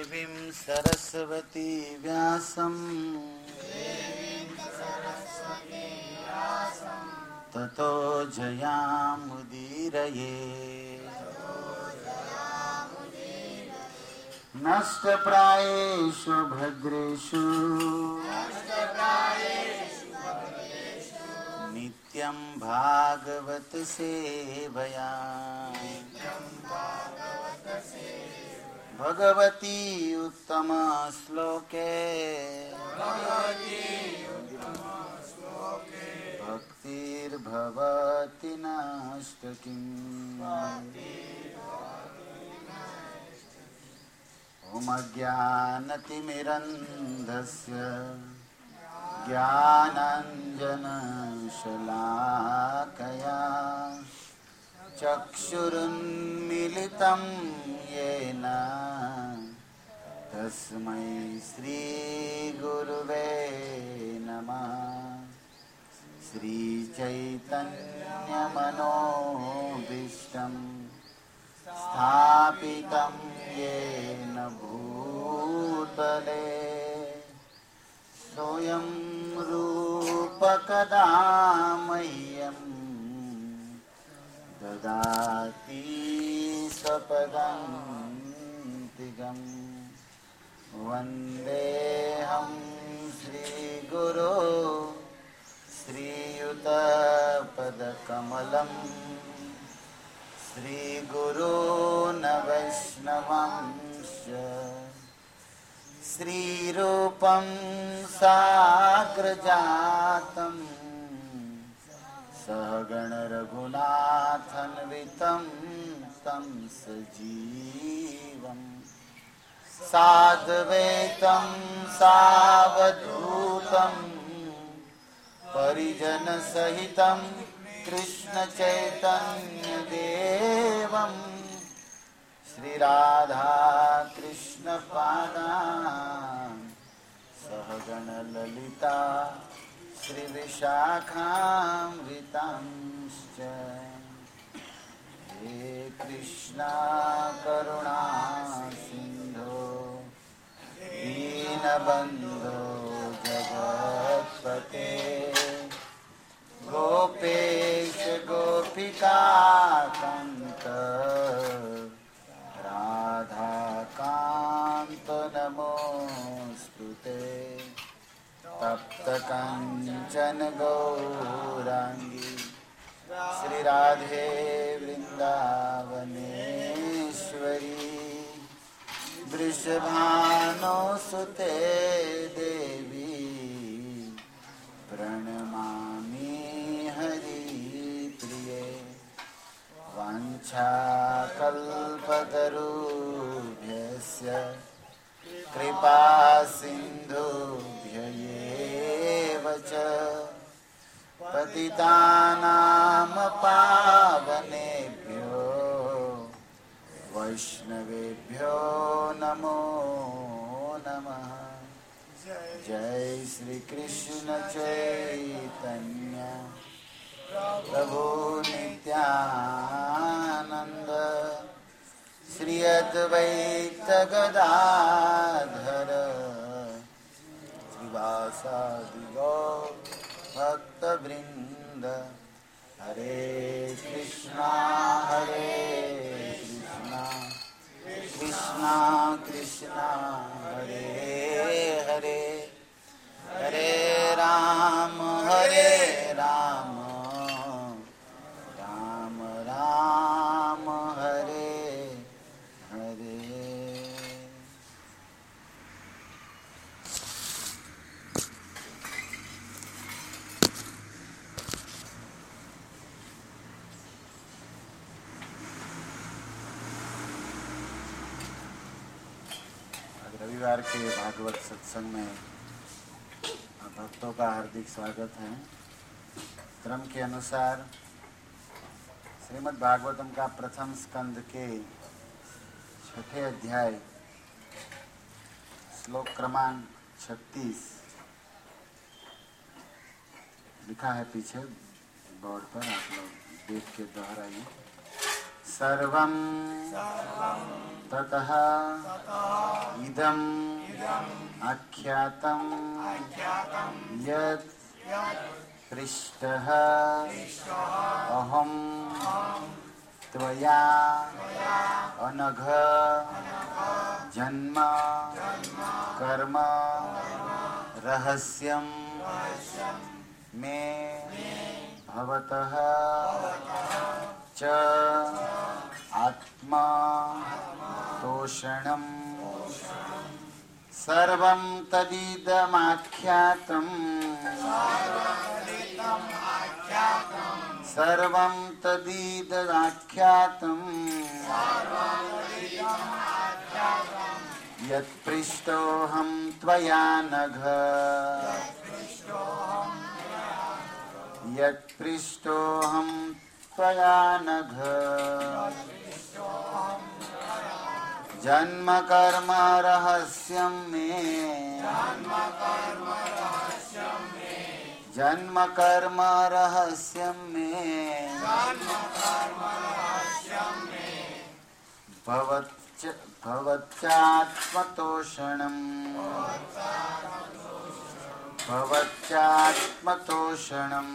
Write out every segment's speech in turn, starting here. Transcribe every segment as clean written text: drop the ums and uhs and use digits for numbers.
देवीं सरस्वती व्यासं ततो जयामुदीरये। नष्टप्रायेषु भद्रेषु नित्यं भागवत सेवया भगवती उत्तम श्लोके भक्तिर्भवति नष्टकिम्। ॐ अज्ञानतिमिरन्धस्य ज्ञानाञ्जनशलाकया चक्षुरुन्मीलितं येन तस्मै श्रीगुरुवे नमः। श्रीचैतन्यमनोभीष्टं स्थापितं येन भूतले स्वयं रूपकदा मह्यं ददाति स्वपदान्तिकम्। वन्देऽहं श्रीगुरो श्रीयुतपदकमलं श्रीगुरून् वैष्णवांश्च श्रीरूपं साग्रजातं सहगण रघुनाथान्वितं तं सजीवम् साद्वैतं सावधूतं परिजनसहितं कृष्णचैतन्यदेवं श्रीराधा कृष्णपादान् सहगण ललिता श्रीविशाखान्वितांश्च। हे कृष्णा करुणा सिन्धो दीनबन्धो जगत्पते गोपेश गोपिकान्त राधाकान्त नमोऽस्तुते। तप्तकाञ्चन गौराङ्गी श्रीराधे वृन्दावनेश्वरी वृषभानुसुते देवी प्रणमामि हरिप्रिये। वाञ्छाकल्पतरुभ्यश्च कृपा सिन्धुभ्य एव च पतितानां पावनेभ्यो वैष्णवेभ्यो नमो नमः। जय श्री कृष्ण चैतन्य प्रभु नित्यानंद श्री अद्वैत गदाधर श्रीवासादि गौर भक्तवृंद। हरे कृष्णा कृष्णा कृष्णा हरे हरे हरे राम राम राम हरे हरे। रविवार के भागवत सत्संग में भक्तों का हार्दिक स्वागत है। क्रम के अनुसार श्रीमद् भागवतम का प्रथम स्कंद के 6ठे अध्याय श्लोक क्रमांक 36 लिखा है पीछे बोर्ड पर, आप लोग देख के दोहराइए। सर्वं ततः इदं आख्यातं यत् पृष्टः अहं त्वया अनघ जन्म कर्म रहस्यं मे भवतः च आत्मा तोषणं सर्वं तदिदमाख्यातम् सर्वं तदिदमाख्यातम् यत्पृष्टोऽहं त्वया नघ यत्पृष्टोऽहं त्वया नघ जन्म कर्म रहस्यं मे जन्म कर्म रहस्यं मे भवत्यात्मतोषणम्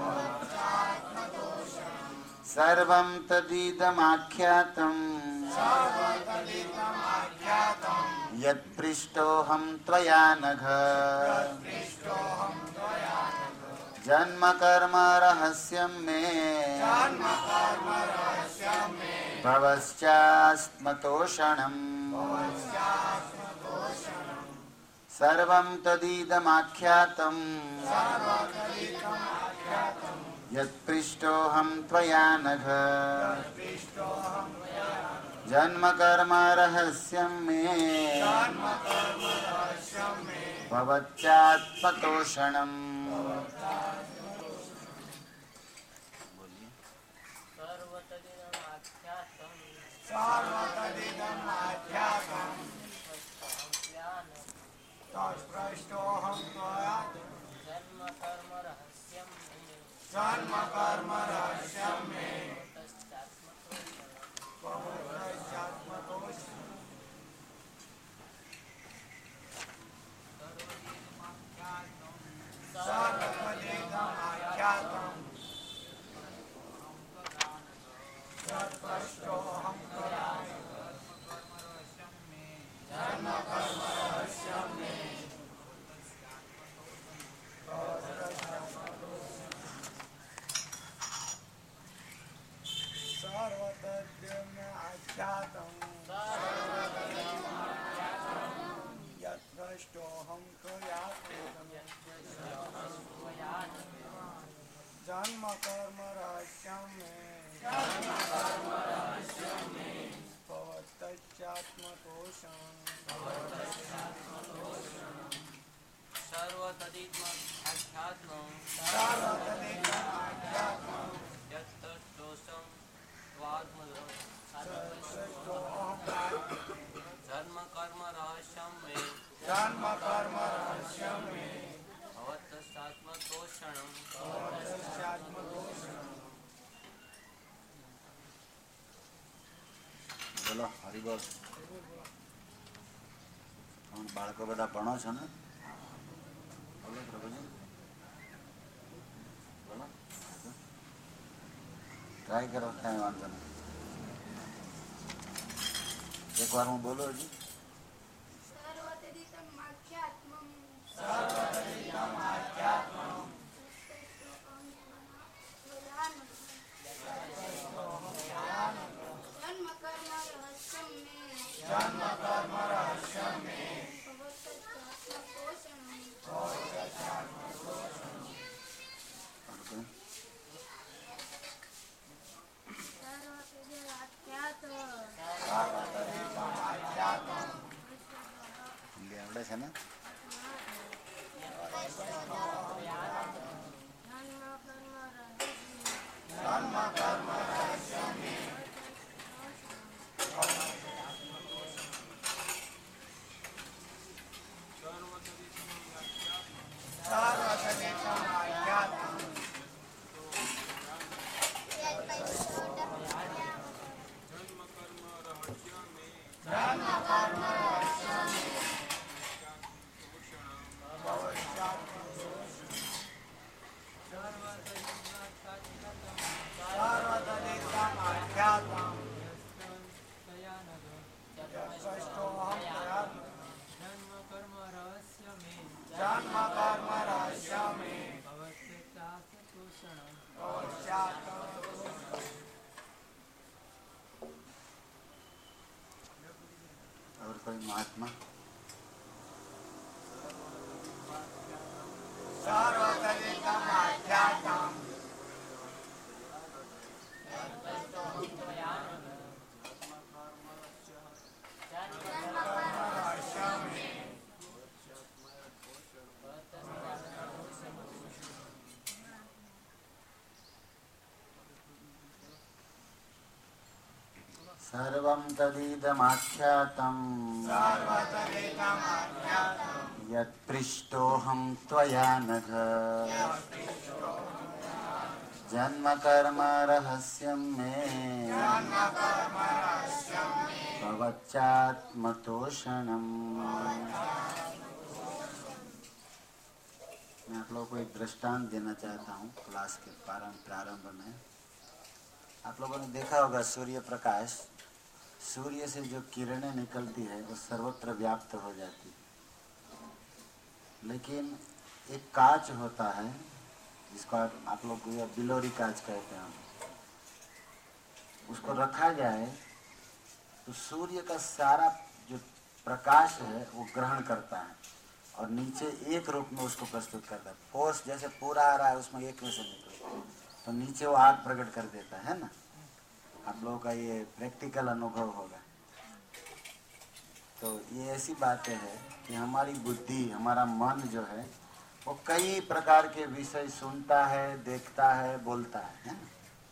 सर्वं तदिदमाख्यातम् यत्पृष्टोऽहं त्वया नघ जन्म कर्म रहस्यं मे भवत्यात्मतोषणम् सर्वं तदिदमाख्यातम् यत्पृष्टोऽहं त्वया नघ जन्म कर्म रहस्यं मे भवत्यात्मतोषणम् जन्म कर्म रहस्यं मे भवत्यात्मतोषणम् सर्वतदिदमाख्यातं यत्तदोषं स्वात्मजं जन्म कर्म रहस्यं मे भवत्यात्मतोषणम् बोलो हरिबोल बाळको बधा भणो छो ने बोलो प्रभुजी बोलो ट्राई करो कई वांधो नहीं एक बार हूँ बोलो जी आवड़े छे ने और कोई महात्मा? सर्वं तदिदमाख्यातं यत्पृष्टोऽहं त्वया नघ जन्म कर्म रहस्यं मे भवच्चात्मतोषणम्। मैं आप लोगों को एक दृष्टांत देना चाहता हूँ क्लास के प्रारंभ में। आप लोगों ने देखा होगा सूर्य प्रकाश, सूर्य से जो किरणें निकलती है वो सर्वत्र व्याप्त हो जाती है, लेकिन एक कांच होता है जिसको आप लोग बिलोरी कांच कहते हैं, उसको रखा जाए तो सूर्य का सारा जो प्रकाश है वो ग्रहण करता है और नीचे एक रूप में उसको प्रस्तुत करता है। फोर्स जैसे पूरा आ रहा है उसमें एक में से निकलता है तो नीचे वो आग प्रकट कर देता है ना। आप लोगों का ये प्रैक्टिकल अनुभव होगा। तो ये ऐसी बातें हैं कि हमारी बुद्धि, हमारा मन जो है वो कई प्रकार के विषय सुनता है, देखता है, बोलता है ना?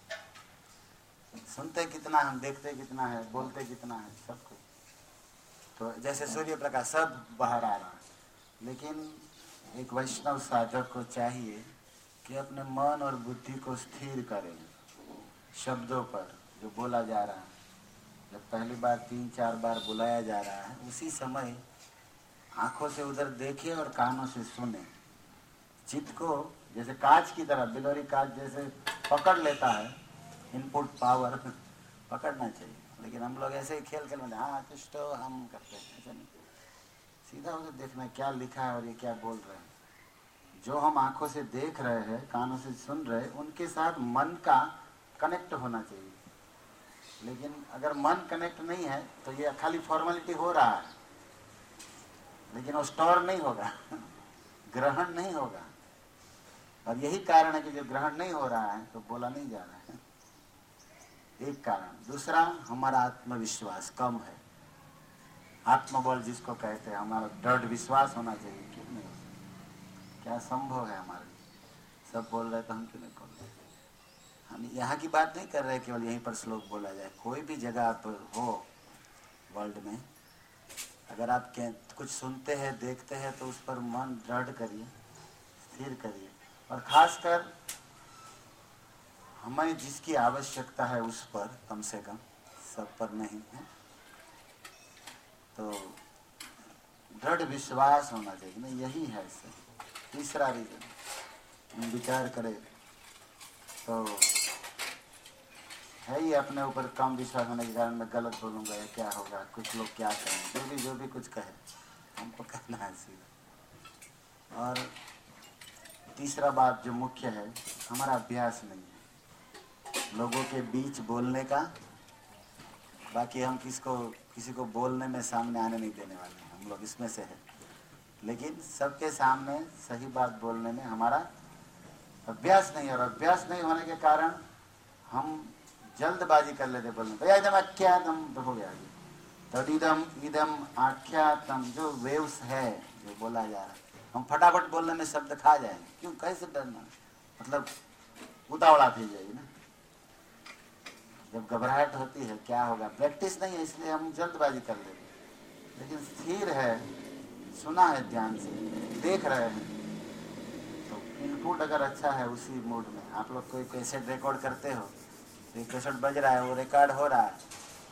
सुनते कितना हम, देखते कितना है, बोलते कितना है, सब कुछ। तो जैसे सूर्य प्रकाश सब बाहर आ रहा है, लेकिन एक वैष्णव साधक को चाहिए कि अपने मन और बुद्धि को स्थिर करें शब्दों पर जो बोला जा रहा है। जब पहली बार 3-4 बार बुलाया जा रहा है उसी समय आंखों से उधर देखे और कानों से सुने। चित्त को जैसे कांच की तरह, बिलोरी कांच जैसे पकड़ लेता है, इनपुट पावर पकड़ना चाहिए। लेकिन हम लोग ऐसे ही खेल में हाँ कुछ तो हम करते हैं, ऐसा नहीं। सीधा उधर देखना क्या लिखा है और ये क्या बोल रहे हैं। जो हम आंखों से देख रहे हैं, कानों से सुन रहे हैं, उनके साथ मन का कनेक्ट होना चाहिए। लेकिन अगर मन कनेक्ट नहीं है तो ये खाली फॉर्मेलिटी हो रहा है, लेकिन वो स्टोर नहीं होगा ग्रहण नहीं होगा। और यही कारण है कि जो ग्रहण नहीं हो रहा है तो बोला नहीं जा रहा है, एक कारण। दूसरा, हमारा आत्मविश्वास कम है। आत्मबल जिसको कहते हैं, हमारा दृढ़ विश्वास होना चाहिए। क्यों नहीं? क्या संभव है हमारे? सब बोल रहे तो हम क्यों नहीं बोल रहे? हम यहाँ की बात नहीं कर रहे केवल यहीं पर श्लोक बोला जाए। कोई भी जगह आप हो वर्ल्ड में, अगर आप कुछ सुनते हैं, देखते हैं तो उस पर मन दृढ़ करिए, स्थिर करिए। और खासकर हमें जिसकी आवश्यकता है उस पर, कम से कम, सब पर नहीं है, तो दृढ़ विश्वास होना चाहिए ना। यही है इससे। तीसरा रीजन विचार करें तो है ही अपने ऊपर कम विश्वास होने के कारण मैं गलत बोलूँगा या क्या होगा, कुछ लोग क्या कहें, जो भी कुछ कहे हमको कहना है सीधा। और तीसरा बात जो मुख्य है, हमारा अभ्यास नहीं है लोगों के बीच बोलने का। बाकी हम किसी को बोलने में सामने आने नहीं देने वाले हैं, हम लोग इसमें से है। लेकिन सबके सामने सही बात बोलने में हमारा अभ्यास नहीं है। और अभ्यास नहीं होने के कारण हम जल्दबाजी कर लेते बोलने, भैया एकदम आख्यातम तो हो गया। तदिदम इदम आख्यातम जो वेव्स है, जो बोला जा रहा है, हम फटाफट बोलने में शब्द खा जाएंगे। क्यों? कैसे डरना? मतलब उतावला थी जाएगी ना। जब घबराहट होती है क्या होगा? प्रैक्टिस नहीं है, इसलिए हम जल्दबाजी कर लेते। लेकिन स्थिर है, सुना है ध्यान से, देख रहे हैं, तो इनपुट अगर अच्छा है उसी मूड में। आप लोग कोई कैसेट रिकॉर्ड करते हो, एक कैसेट बज रहा है, वो रिकॉर्ड हो रहा है,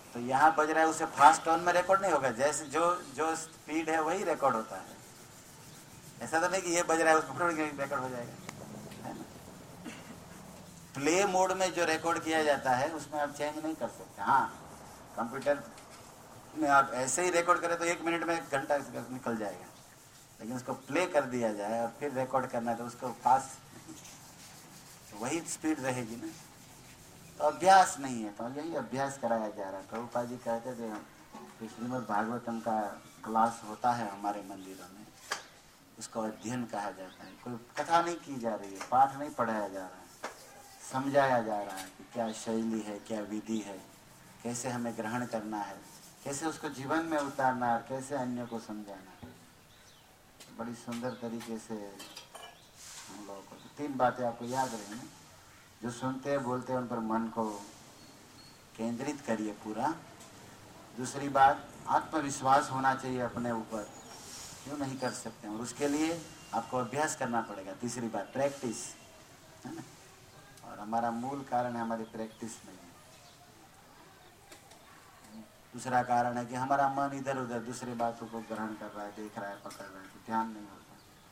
तो यहाँ बज रहा है उसे फास्ट टोन में रिकॉर्ड नहीं होगा, जैसे जो जो स्पीड है वही रिकॉर्ड होता है। ऐसा तो नहीं कि ये बज रहा है उसको रिकॉर्ड हो जाएगा, है ना। प्ले मोड में जो रिकॉर्ड किया जाता है उसमें आप चेंज नहीं कर सकते। हाँ, कंप्यूटर में आप ऐसे ही रिकॉर्ड करें तो 1 मिनट में 1 घंटा निकल जाएगा, लेकिन उसको प्ले कर दिया जाए और फिर रिकॉर्ड करना है तो उसको पास तो वही स्पीड रहेगी ना। तो अभ्यास नहीं है, तो यही अभ्यास कराया जा रहा है। प्रभुपाद जी कहते थे कि श्रीमद् भागवतम का क्लास होता है हमारे मंदिरों में, उसको अध्ययन कहा जाता है। कोई कथा नहीं की जा रही है, पाठ नहीं पढ़ाया जा रहा है, समझाया जा रहा है कि क्या शैली है, क्या विधि है, कैसे हमें ग्रहण करना है, कैसे उसको जीवन में उतारना है, कैसे अन्य को समझाना है। बड़ी सुंदर तरीके से हम लोगों को 3 बातें आपको याद रहेंगी। जो सुनते हैं बोलते हैं उन पर मन को केंद्रित करिए पूरा। दूसरी बात, आत्मविश्वास होना चाहिए अपने ऊपर, क्यों नहीं कर सकते हैं, और उसके लिए आपको अभ्यास करना पड़ेगा। तीसरी बात, प्रैक्टिस, है ना। और हमारा मूल कारण है हमारी प्रैक्टिस नहीं है। दूसरा कारण है कि हमारा मन इधर उधर दूसरी बातों को ग्रहण कर रहा है, देख रहा है, पकड़ रहा है, तो ध्यान नहीं होता।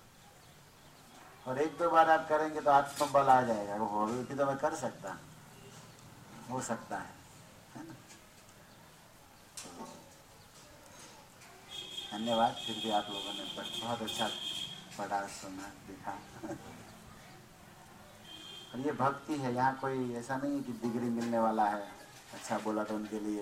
और 1-2 बार आप करेंगे तो आत्मबल आ जाएगा, वो अभी तो मैं कर सकता, हो सकता है ना। धन्यवाद, फिर भी आप लोगों ने बहुत अच्छा पढ़ा, सुना, देखा। और ये भक्ति है, यहाँ कोई ऐसा नहीं है कि डिग्री मिलने वाला है, अच्छा बोला तो उनके लिए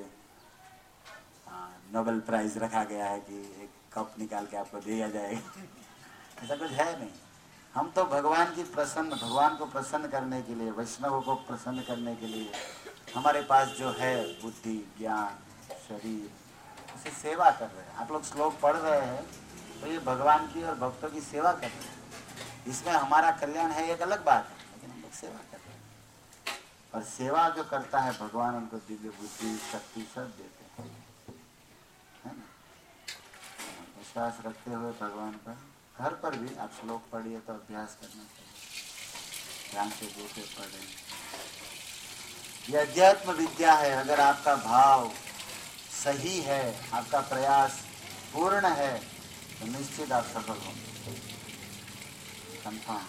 नोबेल प्राइज रखा गया है कि एक कप निकाल के आपको दिया जाएगा। ऐसा कुछ है नहीं। हम तो भगवान को प्रसन्न करने के लिए, वैष्णवों को प्रसन्न करने के लिए हमारे पास जो है बुद्धि, ज्ञान, शरीर, उसे सेवा कर रहे हैं। आप लोग श्लोक पढ़ रहे हैं तो ये भगवान की और भक्तों की सेवा कर रहे हैं। इसमें हमारा कल्याण है एक अलग बात है, लेकिन हम लोग सेवा कर रहे हैं। और सेवा जो करता है भगवान उनको दिव्य बुद्धि, शक्ति सब देते हैं, है ना। विश्वास रखते हुए भगवान पर, घर पर भी आप श्लोक पढ़िए तो अभ्यास करना चाहिए, ध्यान से देखे पढ़े। ये अध्यात्म विद्या है। अगर आपका भाव सही है, आपका प्रयास पूर्ण है, तो निश्चित आप सफल होंगे, कंफर्म।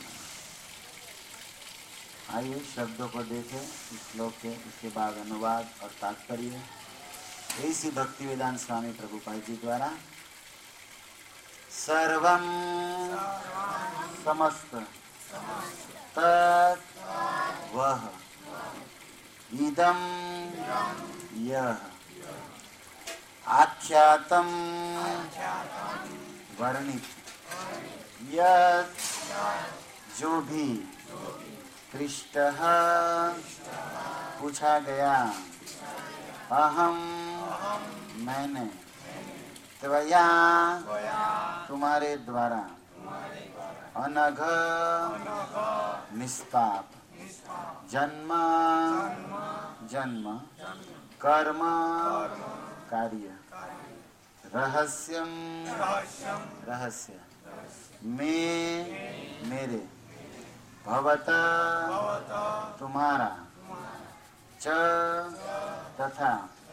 आइए शब्दों को देखें इस श्लोक के, उसके बाद अनुवाद और तात्पर्य। इसी भक्तिवेदांत स्वामी प्रभुपाद जी द्वारा सर्वं समस्त तत् वह इदं यह आख्यातं वर्णित यत् जो भी पृष्ठः पूछा गया, अहम मैंने, त्वया तुम्हारे द्वारा, अनघ निष्पाप, जन्म जन्म, कर्म कार्य, रहस्यम रहस्य, मेरे, भवता तुम्हारा, च तथा,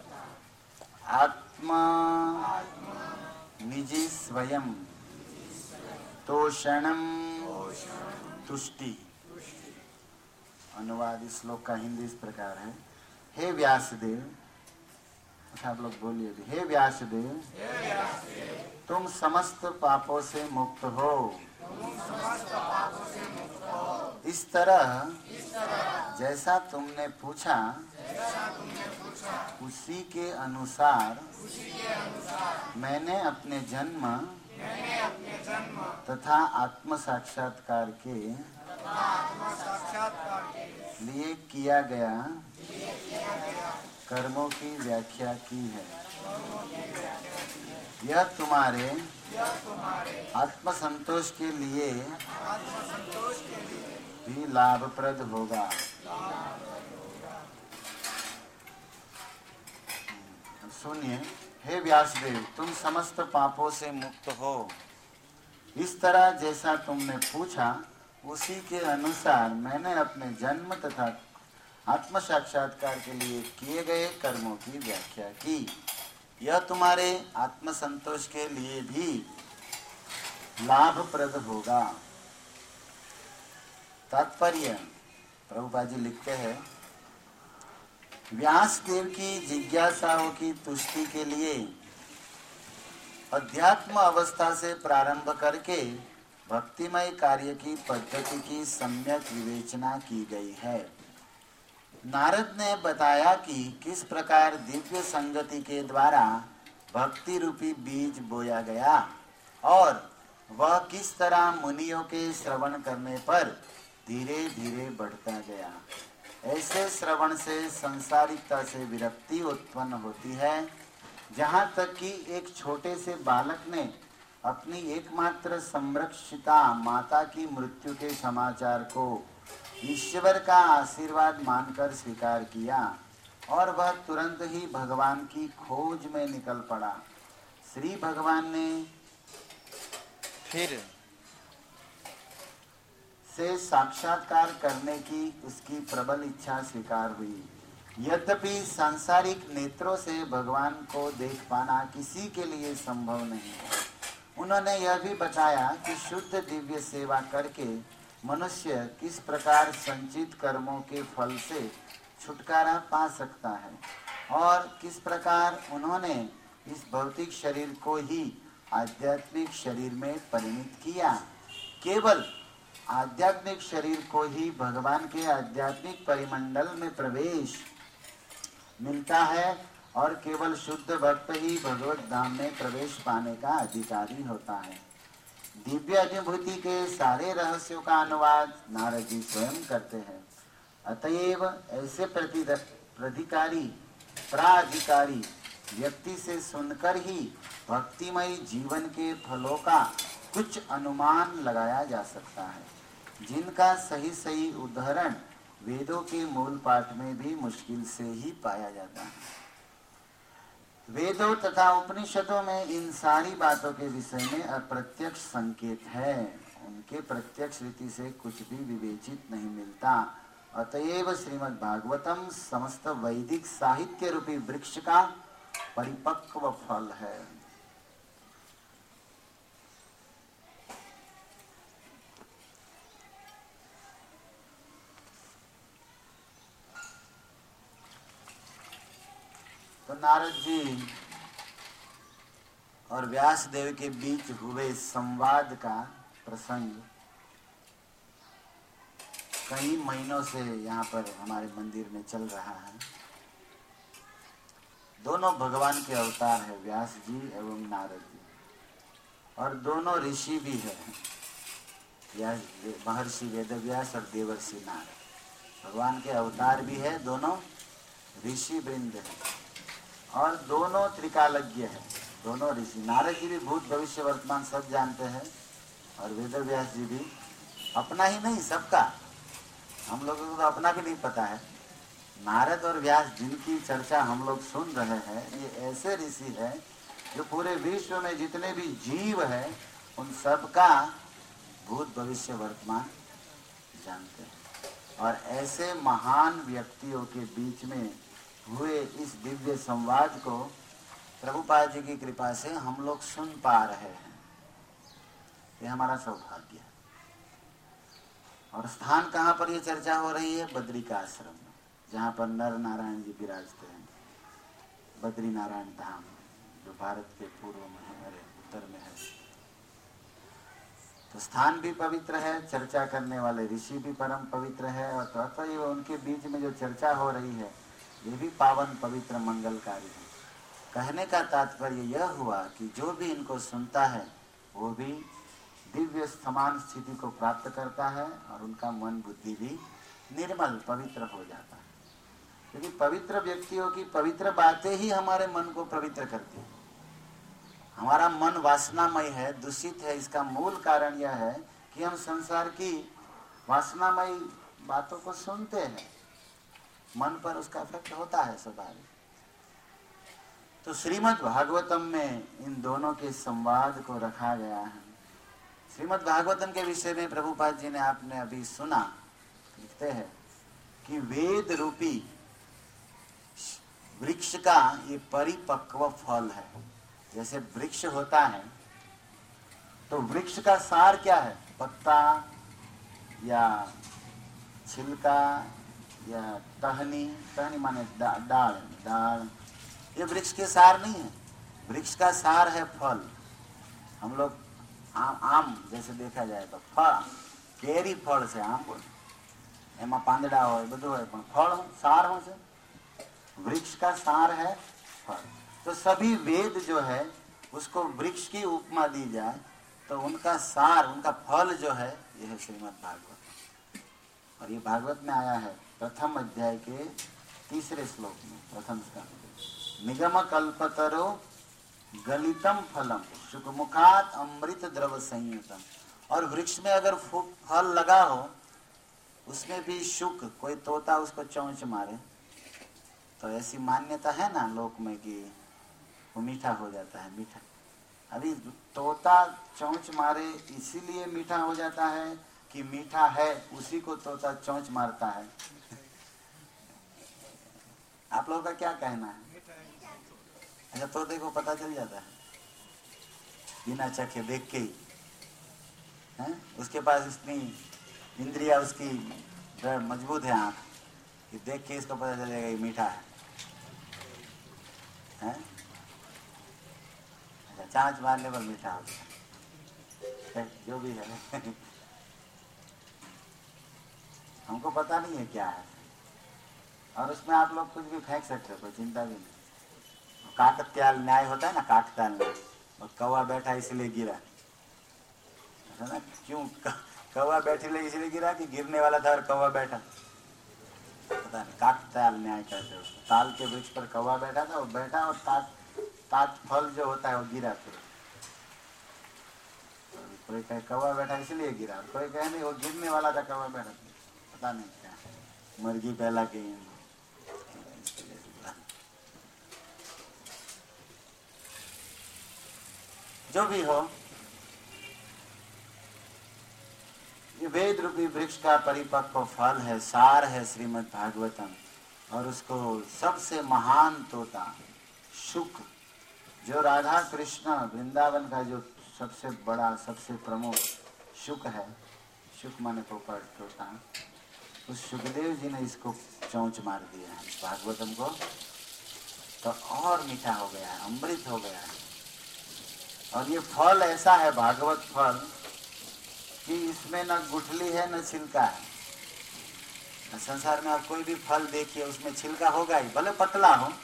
आत्मा निजी स्वयं, तोषणम तुष्टि। अनुवाद इस श्लोक का हिंदी इस प्रकार है। हे व्यासदेव, अच्छा आप लोग बोलिए भी, हे व्यासदेव, तुम समस्त पापों से मुक्त हो। इस तरह जैसा तुमने पूछा, उसी के अनुसार मैंने अपने जन्म तथा आत्म साक्षात्कार के लिए किया गया कर्मों की व्याख्या की है। यह तुम्हारे आत्मसंतोष के लिए भी लाभप्रद होगा। सुनिए, हे व्यासदेव, तुम समस्त पापों से मुक्त हो। इस तरह जैसा तुमने पूछा, उसी के अनुसार मैंने अपने जन्म तथा आत्म साक्षात्कार के लिए किए गए कर्मों की व्याख्या की। यह तुम्हारे आत्म संतोष के लिए भी लाभप्रद होगा। तात्पर्य प्रभुपाद जी लिखते हैं, व्यासदेव की जिज्ञासाओं की तुष्टि के लिए अध्यात्म अवस्था से प्रारंभ करके भक्तिमय कार्य की पद्धति की सम्यक विवेचना की गई है। नारद ने बताया कि किस प्रकार दिव्य संगति के द्वारा भक्ति रूपी बीज बोया गया और वह किस तरह मुनियों के श्रवण करने पर धीरे धीरे बढ़ता गया। ऐसे श्रवण से संसारिकता से विरक्ति उत्पन्न होती है, जहाँ तक कि एक छोटे से बालक ने अपनी एकमात्र संरक्षिता माता की मृत्यु के समाचार को ईश्वर का आशीर्वाद मानकर स्वीकार किया और वह तुरंत ही भगवान की खोज में निकल पड़ा। श्री भगवान ने फिर से साक्षात्कार करने की उसकी प्रबल इच्छा स्वीकार हुई। यद्यपि सांसारिक नेत्रों से भगवान को देख पाना किसी के लिए संभव नहीं है। उन्होंने यह भी बताया कि शुद्ध दिव्य सेवा करके मनुष्य किस प्रकार संचित कर्मों के फल से छुटकारा पा सकता है और किस प्रकार उन्होंने इस भौतिक शरीर को ही आध्यात्मिक शरीर में परिणत किया। केवल आध्यात्मिक शरीर को ही भगवान के आध्यात्मिक परिमंडल में प्रवेश मिलता है और केवल शुद्ध भक्त ही भगवत धाम में प्रवेश पाने का अधिकारी होता है। दिव्य अनुभूति के सारे रहस्यों का अनुवाद नारद जी स्वयं करते हैं। अतएव ऐसे प्राधिकारी व्यक्ति से सुनकर ही भक्तिमय जीवन के फलों का कुछ अनुमान लगाया जा सकता है, जिनका सही उदाहरण वेदों के मूल पाठ में भी मुश्किल से ही पाया जाता है। वेदों तथा उपनिषदों में इन सारी बातों के विषय में अप्रत्यक्ष संकेत है। उनके प्रत्यक्ष रीति से कुछ भी विवेचित नहीं मिलता। अतएव श्रीमद् भागवतम समस्त वैदिक साहित्य रूपी वृक्ष का परिपक्व फल है। तो नारद जी और व्यास देव के बीच हुए संवाद का प्रसंग कई महीनों से यहाँ पर हमारे मंदिर में चल रहा है। दोनों भगवान के अवतार है, व्यास जी एवं नारद जी, और दोनों ऋषि भी है, महर्षि वेदव्यास और देवर्षि नारद। भगवान के अवतार भी है, दोनों ऋषि वृंद है और दोनों त्रिकालज्ञ है। दोनों ऋषि, नारद जी भी भूत भविष्य वर्तमान सब जानते हैं और वेदव्यास जी भी अपना ही नहीं सबका, हम लोगों को तो अपना भी नहीं पता है। नारद और व्यास जिनकी चर्चा हम लोग सुन रहे हैं, ये ऐसे ऋषि हैं जो पूरे विश्व में जितने भी जीव है उन सबका भूत भविष्य वर्तमान जानते हैं। और ऐसे महान व्यक्तियों के बीच में हुए इस दिव्य संवाद को प्रभुपाद जी की कृपा से हम लोग सुन पा रहे हैं। ये हमारा सौभाग्य है। और स्थान कहाँ पर ये चर्चा हो रही है? बद्री का आश्रम में, जहाँ पर नर नारायण जी विराजते हैं। बद्री नारायण धाम जो भारत के पूर्व में है, अरे उत्तर में है। तो स्थान भी पवित्र है, चर्चा करने वाले ऋषि भी परम पवित्र है, और अतएव उनके बीच में जो चर्चा हो रही है ये भी पावन पवित्र मंगलकारी है। कहने का तात्पर्य यह हुआ कि जो भी इनको सुनता है वो भी दिव्य समान स्थिति को प्राप्त करता है और उनका मन बुद्धि भी निर्मल पवित्र हो जाता है। क्योंकि पवित्र व्यक्तियों की पवित्र बातें ही हमारे मन को पवित्र करती है। हमारा मन वासनामय है, दूषित है। इसका मूल कारण यह है कि हम संसार की वासनामय बातों को सुनते हैं, मन पर उसका इफेक्ट होता है स्वाभाविक। तो श्रीमद् भागवतम में इन दोनों के संवाद को रखा गया है। श्रीमद् भागवतम के विषय में प्रभुपाद जी ने आपने अभी सुना, लिखते हैं कि वेद रूपी वृक्ष का ये परिपक्व फल है। जैसे वृक्ष होता है तो वृक्ष का सार क्या है? पत्ता या छिलका या टहनी, टहनी माने डाल, डाल, ये वृक्ष के सार नहीं है। वृक्ष का सार है फल। हम लोग आम जैसे देखा जाए तो फल, केरी फल से आम बोले, एमा પાંદડા હોય બધું હોય, પણ ફળ સાર हो से वृक्ष का सार है फल। तो सभी वेद जो है उसको वृक्ष की उपमा दी जाए तो उनका सार, उनका फल जो है यह है श्रीमद् भागवत। और ये भागवत में आया है प्रथम अध्याय के 3 श्लोक में, प्रथम स्कंद। निगम कल्पतरो गलितम फलम शुकमुखात अमृत द्रव संयुतम। और वृक्ष में अगर फल लगा हो उसमें भी शुक, कोई तोता उसको चोंच मारे तो ऐसी मान्यता है ना लोक में कि वो मीठा हो जाता है। मीठा, अभी तोता चोंच मारे इसीलिए मीठा हो जाता है कि मीठा है उसी को तोता चोंच मारता है? आप लोगों का क्या कहना है? अच्छा, तोते को पता चल जाता है बिना चखे देख के ही है? उसके पास इतनी इंद्रिया, उसकी मजबूत है आंख कि देख के इसको पता चलेगा ये मीठा है? अच्छा, चांच मारने पर मीठा होता है, जो भी है। हमको पता नहीं है क्या है, और उसमें आप लोग कुछ भी फेंक सकते हो, कोई चिंता भी नहीं। काकत्याल न्याय होता है ना, काकताल न्याय, और कौवा बैठा इसलिए गिरा, है ना? क्यों कौवा बैठे ले इसलिए गिरा कि गिरने वाला था और कौवा बैठा? पता नहीं, काकताल न्याय कहते हो। ताल के वृक्ष पर कौवा बैठा था, वो बैठा और तात फल जो होता है वो गिरा। फिर कोई कहे कौवा बैठा इसलिए गिरा, कोई कहे नहीं वो गिरने वाला था, कौवा बैठा था। पता नहीं क्या, मुर्गी पहला के जो भी हो, ये वेद रूपी वृक्ष का परिपक्व फल है, सार है श्रीमद् भागवतम। और उसको सबसे महान तोता शुक, जो राधा कृष्ण वृंदावन का जो सबसे बड़ा, सबसे प्रमुख शुक है, शुक माने पोपट, तोता, उस शुकदेव जी ने इसको चोंच मार दिया है भागवतम को, तो और मीठा हो गया है, अमृत हो गया है। और ये फल ऐसा है भागवत फल कि इसमें न गुठली है न छिलका है। संसार में आप कोई भी फल देखिए उसमें छिलका होगा ही, भले पतला हो,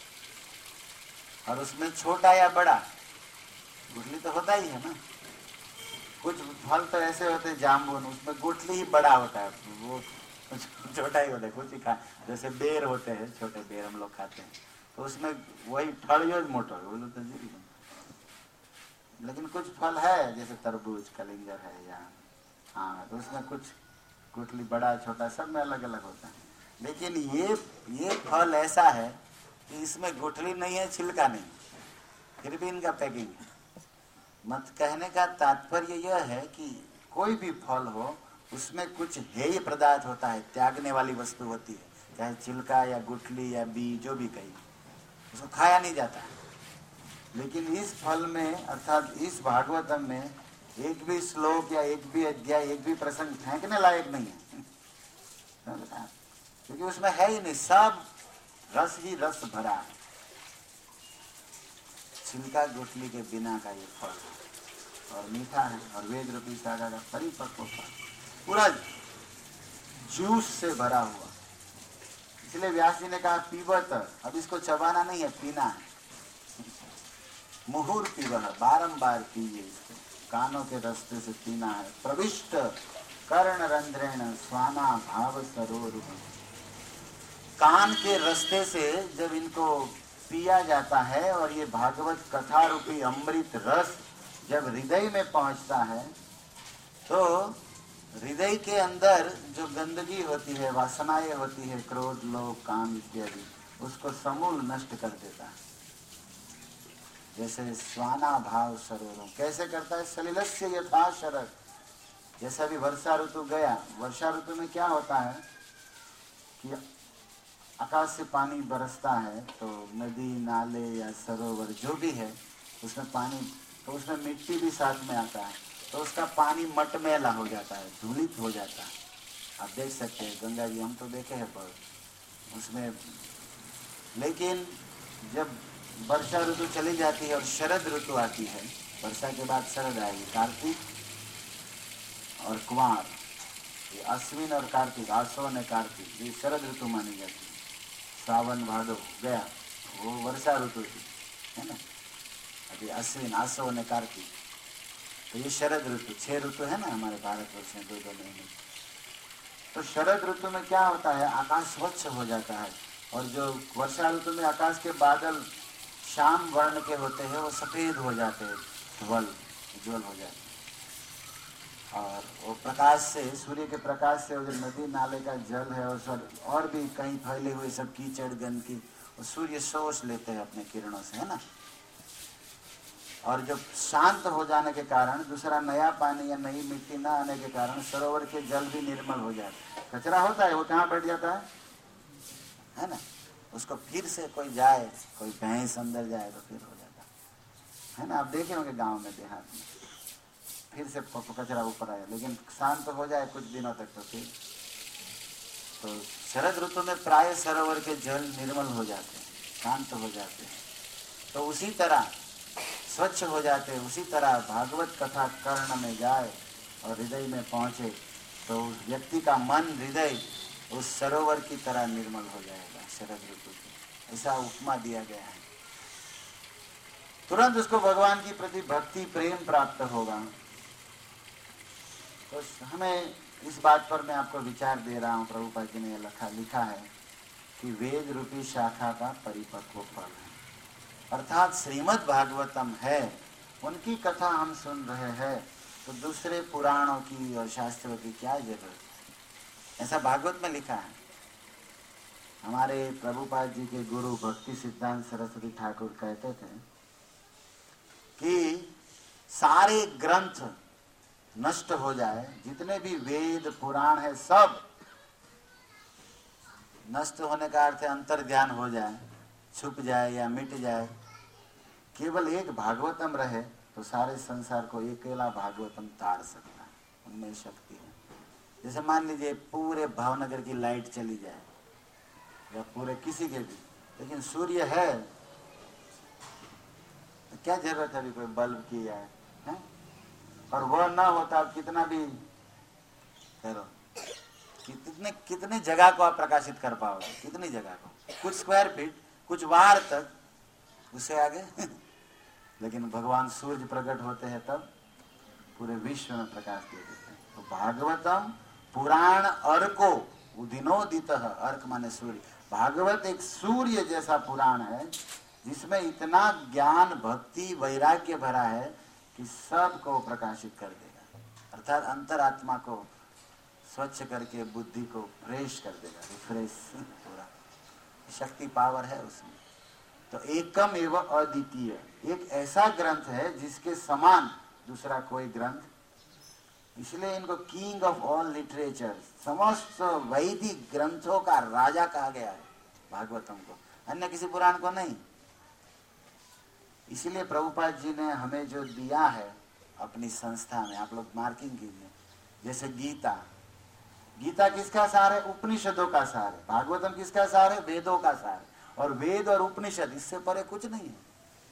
और उसमें छोटा या बड़ा गुठली तो होता ही है ना। कुछ फल तो ऐसे होते हैं जामुन, उसमें गुठली ही बड़ा होता है, वो छोटा ही होता है। कुछ ही खा, जैसे बेर होते हैं, छोटे बेर हम लोग खाते हैं, तो उसमें वही फल मोटा बोलो तो जी। लेकिन कुछ फल है जैसे तरबूज, कलिंगर है या हाँ, तो उसमें कुछ गुठली बड़ा छोटा सब में अलग अलग होता है। लेकिन ये फल ऐसा है कि इसमें गुठली नहीं है, छिलका नहीं, फिर भी इनका पैकिंग है। मत कहने का तात्पर्य यह है कि कोई भी फल हो उसमें कुछ हेय पदार्थ होता है, त्यागने वाली वस्तु होती है, चाहे छिलका या गुठली या बीज जो भी कही, उसको खाया नहीं जाता है। लेकिन इस फल में अर्थात इस भागवतम में एक भी श्लोक या एक भी अध्याय, एक भी प्रसंग फेंकने लायक नहीं है, क्योंकि उसमें है ही नहीं, सब रस ही रस भरा है। छिलका गुठली के बिना का ये फल है और मीठा है, और वेद रूपी सागर का परिपक्व फल, पूरा जूस से भरा हुआ। इसलिए व्यास जी ने कहा पीबत, अब इसको चबाना नहीं है, पीना है। मुहुर पीवह, बारंबार पीजिए इसको, कानों के रास्ते से पीना है। प्रविष्ट कर्ण रंध्रेण स्वाना भाव सरोर, कान के रास्ते से जब इनको पिया जाता है और ये भागवत कथा रूपी अमृत रस जब हृदय में पहुंचता है तो हृदय के अंदर जो गंदगी होती है, वासनाएं होती है, क्रोध, लोभ, काम इत्यादि, उसको समूल नष्ट कर देता है। जैसे स्वाना भाव सरोवरों, कैसे करता है? सलिलस्य यथा शरद। जैसे अभी वर्षा ऋतु गया, वर्षा ऋतु में क्या होता है कि आकाश से पानी बरसता है तो नदी नाले या सरोवर जो भी है उसमें पानी, तो उसमें मिट्टी भी साथ में आता है, तो उसका पानी मटमैला हो जाता है, धूलित हो जाता है। आप देख सकते हैं गंगा जी, हम तो देखे हैं पर उसमें। लेकिन जब वर्षा ऋतु चली जाती है और शरद ऋतु आती है, वर्षा के बाद शरद आएगी, कार्तिक और कुमार, ये अश्विन और कार्तिक, आसोन और कार्तिक, ये शरद ऋतु मानी जाती है। सावन भादो गया, वो वर्षा ऋतु थी, है ना। अभी अश्विन, आसो और कार्तिक, तो ये शरद ऋतु, 6 ऋतु है ना हमारे भारतवर्ष में, 2-2 महीने। तो शरद ऋतु में क्या होता है, आकाश स्वच्छ हो जाता है, और जो वर्षा ऋतु में आकाश के बादल श्याम वर्ण के होते हैं वो सफेद हो जाते हैं, उज्ज्वल हो जाते हैं। और वो प्रकाश से, सूर्य के प्रकाश से, वो जो नदी नाले का जल है और भी कहीं फैले हुए सब कीचड़ गंदगी, वो सूर्य शोष लेते हैं अपने किरणों से, है ना। और जब शांत हो जाने के कारण, दूसरा नया पानी या नई मिट्टी न आने के कारण सरोवर के जल भी निर्मल हो जाते हैं। कचरा होता है वो कहाँ बैठ जाता है ना। उसको फिर से कोई जाए, कोई भैंस अंदर जाए तो फिर हो जाता है ना। आप देखे होंगे गांव में, देहात में, फिर से कचरा ऊपर आया, लेकिन शांत हो जाए कुछ दिनों तक तो फिर। तो शरद ऋतु में प्राय सरोवर के जल निर्मल हो जाते हैं, शांत हो जाते हैं, तो उसी तरह स्वच्छ हो जाते हैं। उसी तरह भागवत कथा कर्ण में जाए और हृदय में पहुंचे तो व्यक्ति का मन, हृदय उस सरोवर की तरह निर्मल हो जाएगा शरद ऋतु की, ऐसा उपमा दिया गया है। तुरंत उसको भगवान की प्रति भक्ति, प्रेम प्राप्त होगा। तो हमें इस बात पर मैं आपको विचार दे रहा हूँ, प्रभुपाद जी ने लिखा है कि वेद रूपी शाखा का परिपक्व फल है, अर्थात श्रीमद् भागवतम है, उनकी कथा हम सुन रहे हैं, तो दूसरे पुराणों की और शास्त्रों की क्या जरूरत है, ऐसा भागवत में लिखा है। हमारे प्रभुपाद जी के गुरु भक्ति सिद्धांत सरस्वती ठाकुर कहते थे कि सारे ग्रंथ नष्ट हो जाए, जितने भी वेद पुराण है सब नष्ट होने का अर्थ है अंतर ध्यान हो जाए, छुप जाए या मिट जाए, केवल एक भागवतम रहे तो सारे संसार को अकेला भागवतम तार सकता है, उनमें शक्ति है। जैसे मान लीजिए पूरे भावनगर की लाइट चली जाए या पूरे किसी के भी, लेकिन सूर्य है तो क्या जरूरत है अभी कोई बल्ब की है? और वह ना होता कितना भी करो, कितने जगह को आप प्रकाशित कर पाओगे, कितनी जगह को, कुछ स्क्वायर फीट, कुछ वार तक, उससे आगे लेकिन भगवान सूर्य प्रकट होते हैं तब पूरे विश्व में प्रकाश दे देते हैं। तो भागवतम पुराण अर्को उदिनोदित, अर्क माने सूर्य, भागवत एक सूर्य जैसा पुराण है जिसमें इतना ज्ञान, भक्ति, वैराग्य भरा है कि सबको प्रकाशित कर देगा, अर्थात अंतरात्मा को स्वच्छ करके बुद्धि को फ्रेश कर देगा, रिफ्रेश पूरा शक्ति पावर है उसमें। तो एकम एवं अद्वितीय, एक ऐसा ग्रंथ है जिसके समान दूसरा कोई ग्रंथ, इसलिए इनको किंग ऑफ ऑल लिटरेचर, समस्त वैदिक ग्रंथों का राजा कहा गया है भागवतम को, अन्य किसी पुराण को नहीं। इसलिए प्रभुपाद जी ने हमें जो दिया है अपनी संस्था में, आप लोग मार्किंग कीजिए, जैसे गीता, गीता किसका सार है? उपनिषदों का सार है। भागवतम किसका सार है? वेदों का सार है। और वेद और उपनिषद, इससे परे कुछ नहीं है।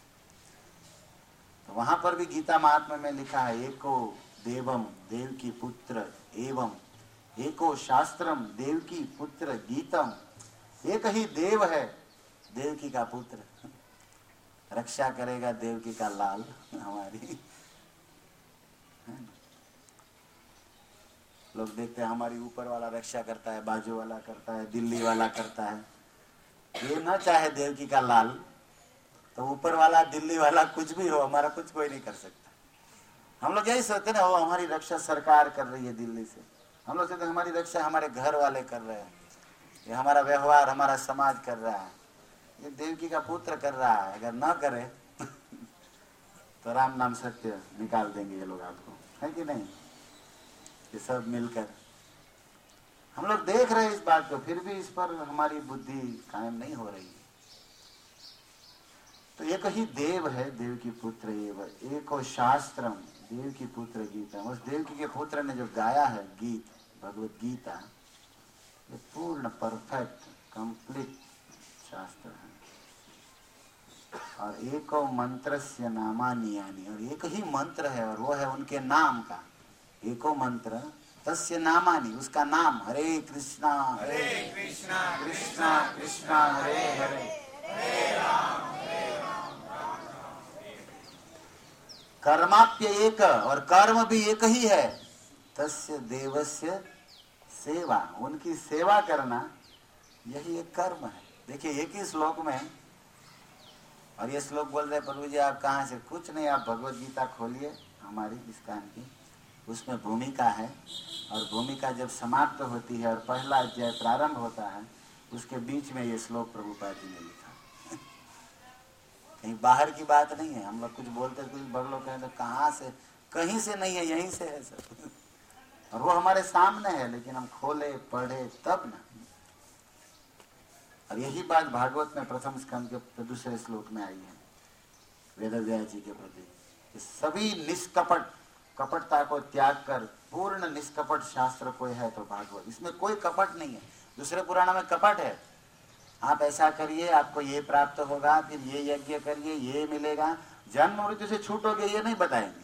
तो वहां पर भी गीता महात्म्य में लिखा है, एको देवम देव की पुत्र एवं एको शास्त्रम देव की पुत्र गीतम, एक ही देव है देवकी का पुत्र, रक्षा करेगा देवकी का लाल हमारी। लोग देखते हैं हमारी ऊपर वाला रक्षा करता है, बाजू वाला करता है, दिल्ली वाला करता है। ये ना चाहे देवकी का लाल तो ऊपर वाला, दिल्ली वाला, कुछ भी हो, हमारा कुछ कोई नहीं कर सकता। हम लोग यही सोचते ना, वो हमारी रक्षा सरकार कर रही है दिल्ली से, हम लोग सोचते हमारी रक्षा हमारे घर वाले कर रहे हैं, ये हमारा व्यवहार हमारा समाज कर रहा है, ये देवकी का पुत्र कर रहा है। अगर ना करे तो राम नाम सत्य निकाल देंगे ये लोग आपको, है कि नहीं? ये सब मिलकर हम लोग देख रहे हैं इस बात को, फिर भी इस पर हमारी बुद्धि कायम नहीं हो रही। तो एक ही देव है, देव की पुत्र एव एको शास्त्रम, देव की पुत्र गीता। उस देवकी के पुत्र ने जो गाया है गीत, भगवत गीता, ये पूर्ण परफेक्ट कंप्लीट शास्त्र है। और एको मंत्रस्य नामानि यानि, और एक ही मंत्र है और वो है उनके नाम का। एको मंत्र तस्य नामानि, उसका नाम हरे कृष्णा कृष्णा कृष्णा हरे हरे कर्माप्य एक, और कर्म भी एक ही है। तस्य देवस्य सेवा, उनकी सेवा करना, यही एक कर्म है। देखिए एक ही श्लोक में, और ये श्लोक बोल रहे प्रभु जी आप कहाँ से? कुछ नहीं, आप भगवत गीता खोलिए हमारी इस्कान की, उसमें भूमिका है, और भूमिका जब समाप्त होती है और पहला अध्याय प्रारंभ होता है, उसके बीच में ये श्लोक प्रभुपाद जी ने लिखा। कहीं बाहर की बात नहीं है। हम लोग कुछ बोलते, कुछ बड़ लोग कहें तो कहाँ से, कहीं से नहीं है, यहीं से है सब। और वो हमारे सामने है, लेकिन हम खोले पढ़े तब ना। और यही बात भागवत में प्रथम स्कंद के दूसरे श्लोक में आई है, वेदव्यास जी के प्रति। सभी निष्कपट, कपटता को त्याग कर पूर्ण निष्कपट शास्त्र कोई है तो भागवत। इसमें कोई कपट नहीं है। दूसरे पुराणों में कपट है, आप ऐसा करिए आपको ये प्राप्त होगा, फिर ये यज्ञ करिए ये मिलेगा, जन्म मृत्यु से छूटोगे, ये नहीं बताएंगे।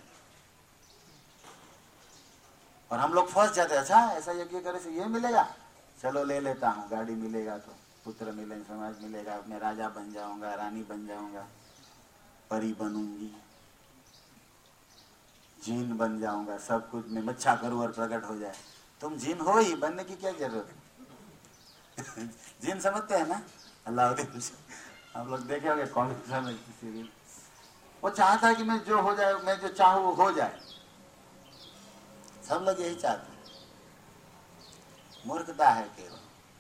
और हम लोग फंस जाते हैं, अच्छा ऐसा यज्ञ करे से ये मिलेगा, चलो ले लेता हूँ, गाड़ी मिलेगा तो पुत्र मिलेंगे, समाज मिलेगा, मैं राजा बन जाऊंगा, रानी बन जाऊंगा, परी बनूंगी, जीन बन जाऊंगा, सब कुछ में मच्छा करूं और प्रकट हो जाए। तुम जीन हो ही, बनने की क्या जरूरत है? जीन समझते हैं ना, अल्लाह हम लोग देखे होंगे कौन सा में सीरियल, वो चाहता है कि मैं जो हो जाए, मैं जो चाहूं वो हो जाए। सब लोग यही चाहते हैं, मूर्खता है केवल।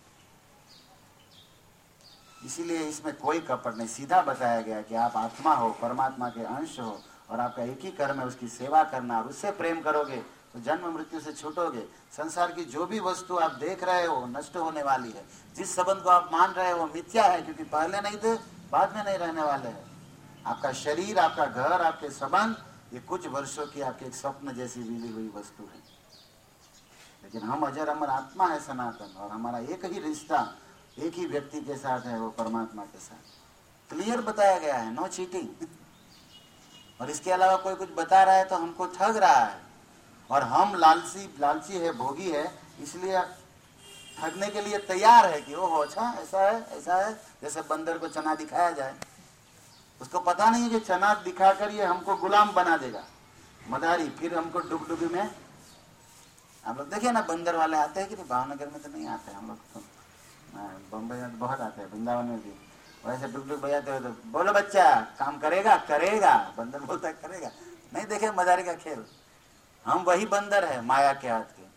इसीलिए इसमें कोई कपट नहीं, सीधा बताया गया कि आप आत्मा हो, परमात्मा के अंश हो, और आपका एक ही कर्म है उसकी सेवा करना, और उससे प्रेम करोगे तो जन्म मृत्यु से छूटोगे। संसार की जो भी वस्तु आप देख रहे हो नष्ट होने वाली है। जिस संबंध को आप मान रहे हो मिथ्या है, क्योंकि पहले नहीं थे, बाद में नहीं रहने वाले हैं। आपका शरीर, आपका घर, आपके संबंध, ये कुछ वर्षों की आपके एक स्वप्न जैसी मिली हुई वस्तु है। लेकिन हम अजर अमर आत्मा है सनातन, और हमारा एक ही रिश्ता एक ही व्यक्ति के साथ है, वो परमात्मा के साथ। क्लियर बताया गया है, नो चीटिंग। और इसके अलावा कोई कुछ बता रहा है तो हमको ठग रहा है, और हम लालची है, भोगी है, इसलिए ठगने के लिए तैयार है कि ओहो अच्छा ऐसा है ऐसा है। जैसे बंदर को चना दिखाया जाए, उसको पता नहीं है कि चना दिखाकर ये हमको गुलाम बना देगा, मदारी, फिर हमको डुगडुगी में। हम लोग देखिए ना, बंदर वाले आते हैं कि नहीं, भावनगर में तो नहीं आते, हम लोग तो बम्बई में तो बहुत आते हैं, वृंदावन में भी वैसे डुगडुग बजाते हो तो बोलो बच्चा काम करेगा, करेगा, बंदर बोलता है करेगा। नहीं देखे मदारी का खेल? हम वही बंदर है माया के हाथ के,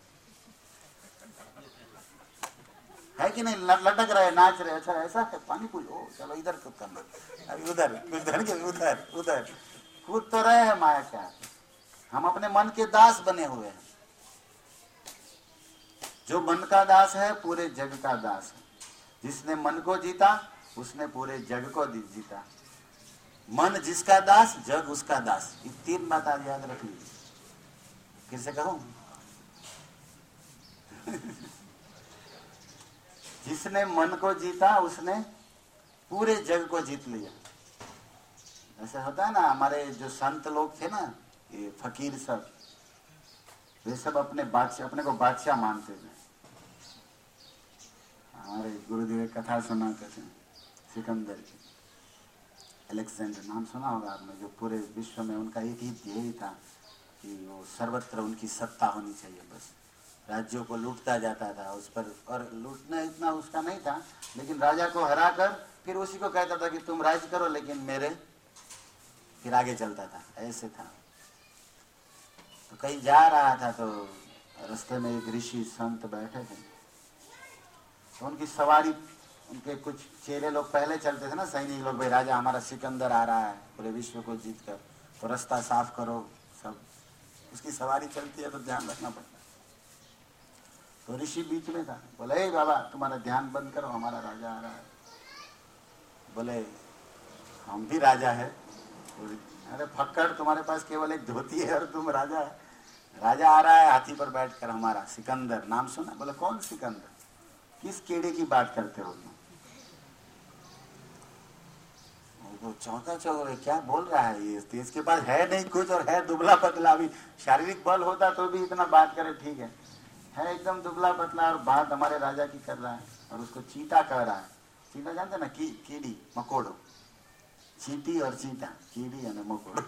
है कि नहीं? लटक रहे, नाच रहे, अच्छा ऐसा है, पानी पूछ, ओ चलो इधर कूद करना, अभी उधर उधर के उधर उधर कूद तो रहे हैं माया के हाथ। हम अपने मन के दास बने हुए हैं। जो मन का दास है पूरे जग का दास है। जिसने मन को जीता उसने पूरे जग को जीता। मन जिसका दास, जग उसका दास। ये तीन बात आज याद रख लीजिए। फिर से कहूं, जिसने मन को जीता उसने पूरे जग को जीत लिया। ऐसा होता है ना, हमारे जो संत लोग थे ना, ये फकीर सब, वे सब अपने को बादशाह मानते थे। हमारे गुरुदेव कथा सुनाते थे सिकंदर की, अलेक्जेंडर नाम सुना होगा आपने, जो पूरे विश्व में उनका एक ही ध्येय था कि वो सर्वत्र उनकी सत्ता होनी चाहिए। बस राज्यों को लूटता जाता था उस पर, और लूटना इतना उसका नहीं था, लेकिन राजा को हराकर फिर उसी को कहता था कि तुम राज करो लेकिन मेरे, फिर आगे चलता था। ऐसे था। तो कहीं जा रहा था तो रास्ते में एक ऋषि संत बैठे थे, तो उनकी सवारी, उनके कुछ चेले लोग पहले चलते थे ना, सैनिक लोग, भाई राजा हमारा सिकंदर आ रहा है पूरे विश्व को जीत कर, तो रास्ता साफ करो, सब उसकी सवारी चलती है तो ध्यान रखना पड़ता है। तो ऋषि बीच में था, बोले हे बाबा तुम्हारा ध्यान बंद करो, हमारा राजा आ रहा है। बोले हम भी राजा है। अरे फक्कड़, तुम्हारे पास केवल एक धोती है और तुम राजा है। राजा आ रहा है हाथी पर बैठकर, हमारा सिकंदर, नाम सुना? बोले कौन सिकंदर, किस कीड़े की बात करते हो तुम? वो चौंका चौक, क्या बोल रहा है ये, तो इसके पास है नहीं कुछ और है दुबला पतला। अभी शारीरिक बल होता तो भी इतना बात करे, ठीक है एकदम दुबला पतला और बात हमारे राजा की कर रहा है। और उसको चीता कह रहा है। चीता जानते ना, कीड़ी मकोड़ो, चींटी और चीता, कीड़ी और मकोड़ो।